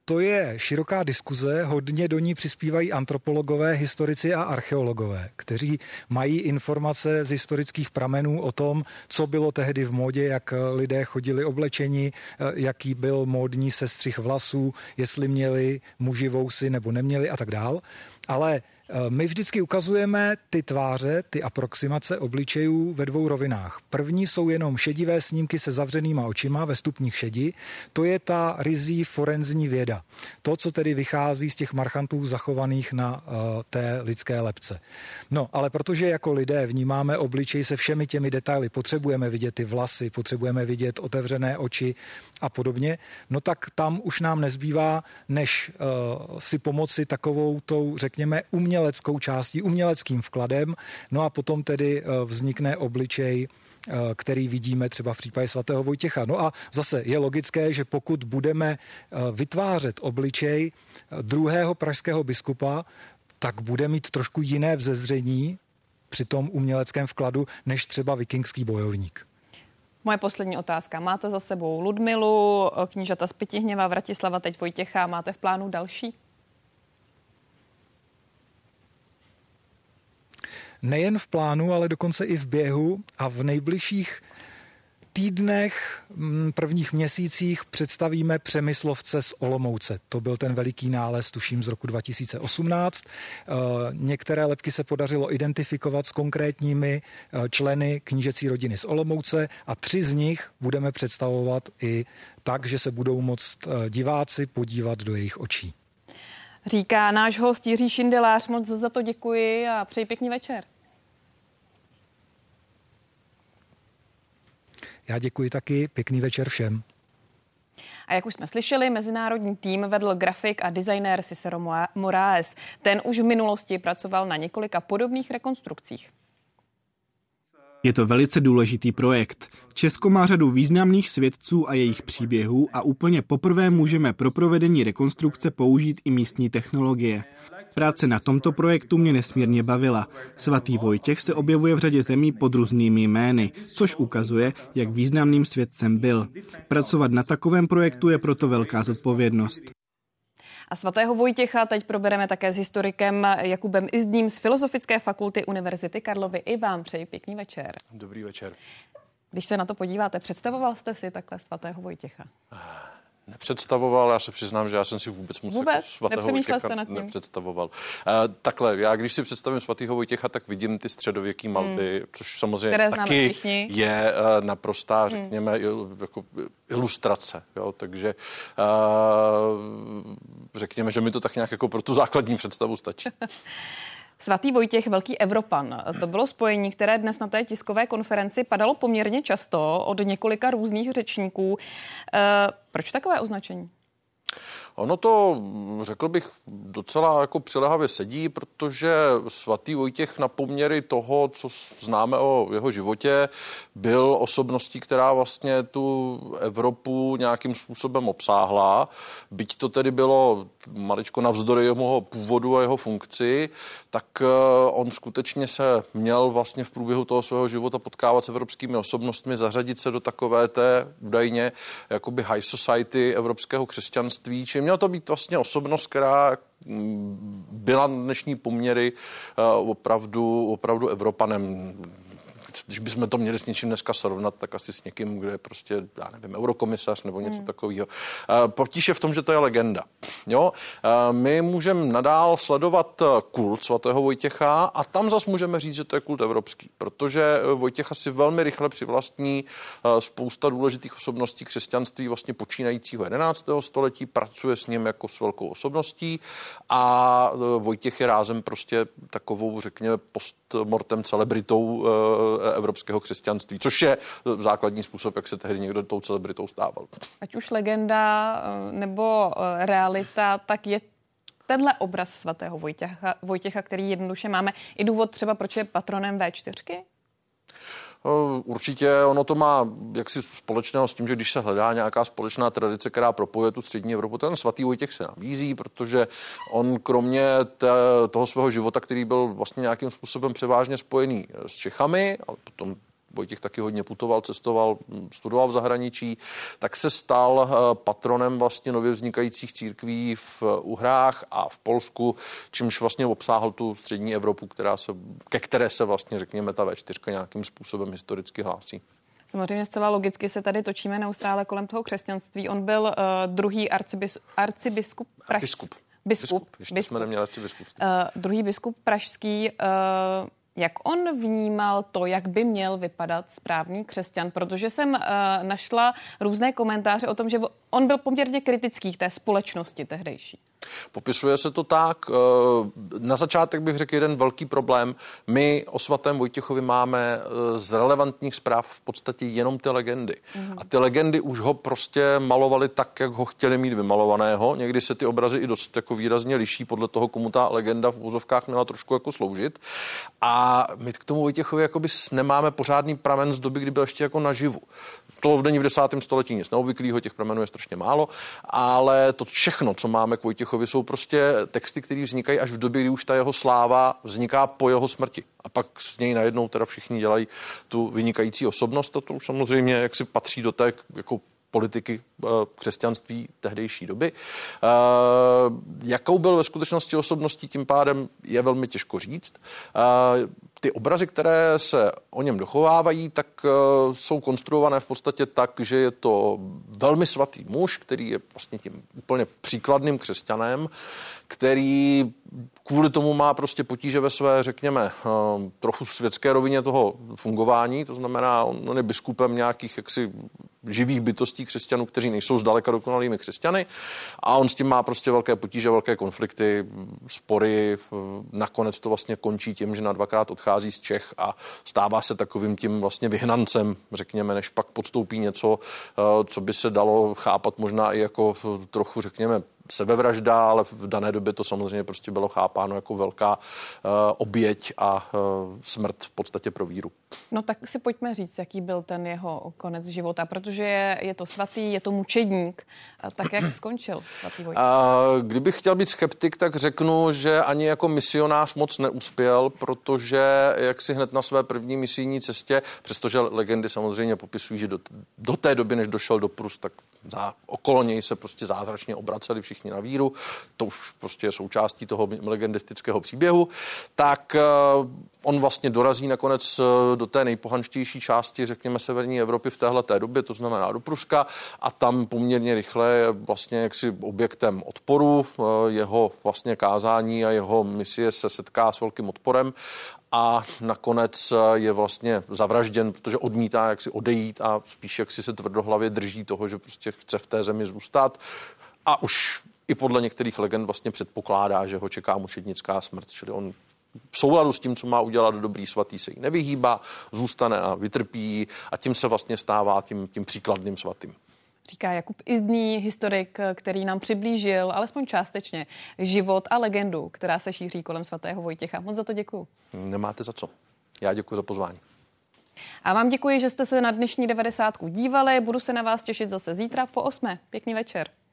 Speaker 4: to je široká diskuze, hodně do ní přispívají antropologové, historici a archeologové, kteří mají informace z historických pramenů o tom, co bylo tehdy v módě, jak lidé chodili oblečeni, jaký byl módní sestřih vlasů, jestli měli muži vousy nebo neměli a tak dál. Ale my vždycky ukazujeme ty tváře, ty aproximace obličejů ve dvou rovinách. První jsou jenom šedivé snímky se zavřenýma očima ve stupních šedi. To je ta ryzí forenzní věda. To, co tedy vychází z těch marchantů zachovaných na uh, té lidské lebce. No, ale protože jako lidé vnímáme obličej se všemi těmi detaily, potřebujeme vidět ty vlasy, potřebujeme vidět otevřené oči a podobně, no tak tam už nám nezbývá, než uh, si pomoci takovou tou, řekněme, umělou uměleckou částí, uměleckým vkladem, no a potom tedy vznikne obličej, který vidíme třeba v případě svatého Vojtěcha. No a zase je logické, že pokud budeme vytvářet obličej druhého pražského biskupa, tak bude mít trošku jiné vzezření při tom uměleckém vkladu, než třeba vikingský bojovník.
Speaker 8: Moje poslední otázka. Máte za sebou Ludmilu, knížata z Pitihněva, Vratislava, teď Vojtěcha. Máte v plánu další?
Speaker 4: Nejen v plánu, ale dokonce i v běhu a v nejbližších týdnech, prvních měsících představíme Přemyslovce z Olomouce. To byl ten veliký nález, tuším, z roku dva tisíce osmnáct. Některé lebky se podařilo identifikovat s konkrétními členy knížecí rodiny z Olomouce a tři z nich budeme představovat i tak, že se budou moct diváci podívat do jejich očí.
Speaker 8: Říká náš host Jiří Šindelář, moc za to děkuji a přeji pěkný večer.
Speaker 4: Já děkuji taky, pěkný večer všem.
Speaker 8: A jak už jsme slyšeli, mezinárodní tým vedl grafik a designér Cicero Moraes. Ten už v minulosti pracoval na několika podobných rekonstrukcích.
Speaker 3: Je to velice důležitý projekt. Česko má řadu významných svědců a jejich příběhů a úplně poprvé můžeme pro provedení rekonstrukce použít i místní technologie. Práce na tomto projektu mě nesmírně bavila. Svatý Vojtěch se objevuje v řadě zemí pod různými jmény, což ukazuje, jak významným svědcem byl. Pracovat na takovém projektu je proto velká zodpovědnost.
Speaker 8: A svatého Vojtěcha teď probereme také s historikem Jakubem Izdním z Filozofické fakulty Univerzity Karlovy. I vám přeji pěkný večer.
Speaker 5: Dobrý večer.
Speaker 8: Když se na to podíváte, představoval jste si takhle svatého Vojtěcha?
Speaker 5: Nepředstavoval, já se přiznám, že já jsem si vůbec moc
Speaker 8: vůbec?
Speaker 5: Jako svatého Vojtěcha nepředstavoval. Uh, takhle, já když si představím svatého Vojtěcha, tak vidím ty středověké malby, hmm. což samozřejmě
Speaker 8: které
Speaker 5: taky
Speaker 8: všichni.
Speaker 5: je uh, naprostá, řekněme, hmm. jako ilustrace. Jo? Takže uh, řekněme, že mi to tak nějak jako pro tu základní představu stačí.
Speaker 8: Svatý Vojtěch, velký Evropan. To bylo spojení, které dnes na té tiskové konferenci padalo poměrně často od několika různých řečníků. E, proč takové označení?
Speaker 5: Ono to, řekl bych, docela jako přilehavě sedí, protože svatý Vojtěch na poměry toho, co známe o jeho životě, byl osobností, která vlastně tu Evropu nějakým způsobem obsáhla. Byť to tedy bylo maličko navzdory jeho původu a jeho funkci, tak on skutečně se měl vlastně v průběhu toho svého života potkávat s evropskými osobnostmi, zařadit se do takové té údajně jakoby high society evropského křesťanství, či měla to být vlastně osobnost, která byla na dnešní poměry opravdu, opravdu Evropanem. Když bychom to měli s něčím dneska srovnat, tak asi s někým, kde je prostě, já nevím, eurokomisař nebo něco hmm. takového. Potíž je v tom, že to je legenda. Jo? My můžeme nadál sledovat kult svatého Vojtěcha a tam zas můžeme říct, že to je kult evropský, protože Vojtěcha si velmi rychle přivlastní spousta důležitých osobností křesťanství vlastně počínajícího jedenáctého století, pracuje s ním jako s velkou osobností a Vojtěch je rázem prostě takovou, řekněme, postmortem celebritou evropského křesťanství, což je základní způsob, jak se tehdy někdo tou celebritou stával.
Speaker 8: Ať už legenda nebo realita, tak je tenhle obraz svatého Vojtěcha, Vojtěcha, který jednoduše máme, i důvod třeba, proč je patronem vé čtyřky?
Speaker 5: Určitě ono to má jaksi společného s tím, že když se hledá nějaká společná tradice, která propojuje tu střední Evropu, ten svatý Vojtěch se nabízí, protože on kromě té, toho svého života, který byl vlastně nějakým způsobem převážně spojený s Čechami, ale potom Vojtěch taky hodně putoval, cestoval, studoval v zahraničí, tak se stal patronem vlastně nově vznikajících církví v Uhrách a v Polsku, čímž vlastně obsáhl tu střední Evropu, která se, ke které se vlastně, řekněme, ta vé čtyři nějakým způsobem historicky hlásí.
Speaker 8: Samozřejmě zcela logicky se tady točíme neustále kolem toho křesťanství. On byl uh, druhý arcibis, arcibiskup pražský. Biskup.
Speaker 5: Biskup. Ještě biskup. Jsme neměli arcibiskupství.
Speaker 8: Uh, druhý biskup pražský. Uh, jak on vnímal to, jak by měl vypadat správný křesťan? Protože jsem uh, našla různé komentáře o tom, že on byl poměrně kritický k té společnosti tehdejší.
Speaker 5: Popisuje se to tak. Na začátek bych řekl jeden velký problém. My o svatém Vojtěchovi máme z relevantních zpráv v podstatě jenom ty legendy. Mm. A ty legendy už ho prostě malovali tak, jak ho chtěli mít vymalovaného. Někdy se ty obrazy i dost jako výrazně liší podle toho, komu ta legenda v úzovkách měla trošku jako sloužit. A my k tomu Vojtěchovi jakoby nemáme pořádný pramen z doby, kdy byl ještě jako naživu. To není v desátém století nic neobvyklého, těch pramenů je strašně málo, ale to všechno, co máme k Vojtěchovi, jsou prostě texty, které vznikají až v době, kdy už ta jeho sláva vzniká po jeho smrti. A pak z něj najednou teda všichni dělají tu vynikající osobnost a to už samozřejmě jak si patří do té jako politiky křesťanství tehdejší doby. Jakou byl ve skutečnosti osobností, tím pádem je velmi těžko říct. Ty obrazy, které se o něm dochovávají, tak jsou konstruované v podstatě tak, že je to velmi svatý muž, který je vlastně tím úplně příkladným křesťanem, který kvůli tomu má prostě potíže ve své, řekněme, trochu světské rovině toho fungování, to znamená, on je biskupem nějakých jaksi živých bytostí křesťanů, kteří nejsou zdaleka dokonalými křesťany a on s tím má prostě velké potíže, velké konflikty, spory, nakonec to vlastně končí tím, že na dvakrát odchází z Čech a stává se takovým tím vlastně vyhnancem, řekněme, než pak podstoupí něco, co by se dalo chápat možná i jako trochu, řekněme, sebevražda, ale v dané době to samozřejmě prostě bylo chápáno jako velká uh, oběť a uh, smrt v podstatě pro víru.
Speaker 8: No tak si pojďme říct, jaký byl ten jeho konec života, protože je, je to svatý, je to mučedník. Tak jak skončil svatý Vojtěch?
Speaker 5: Uh, kdybych chtěl být skeptik, tak řeknu, že ani jako misionář moc neuspěl, protože jak si hned na své první misijní cestě, přestože legendy samozřejmě popisují, že do, do té doby, než došel do Prus, tak za, okolo něj se prostě zázračně obraceli všichni na víru, to už prostě je součástí toho legendistického příběhu, tak uh, on vlastně dorazí nakonec do té nejpohanštější části, řekněme, severní Evropy v téhleté době, to znamená do Pruska a tam poměrně rychle je vlastně jaksi objektem odporu, uh, jeho vlastně kázání a jeho misie se setká s velkým odporem a nakonec je vlastně zavražděn, protože odmítá jaksi odejít a spíš jaksi se tvrdohlavě drží toho, že prostě chce v té zemi zůstat a už i podle některých legend vlastně předpokládá, že ho čeká mučednická smrt, čili on v souladu s tím, co má udělat dobrý svatý, se jí nevyhýbá, zůstane a vytrpí a tím se vlastně stává tím, tím příkladným svatým.
Speaker 8: Říká Jakub Izdný, historik, který nám přiblížil, alespoň částečně, život a legendu, která se šíří kolem svatého Vojtěcha. Moc za to děkuju.
Speaker 5: Nemáte za co. Já děkuji za pozvání.
Speaker 8: A vám děkuji, že jste se na dnešní devadesátku dívali. Budu se na vás těšit zase zítra po osmé. Pěkný večer.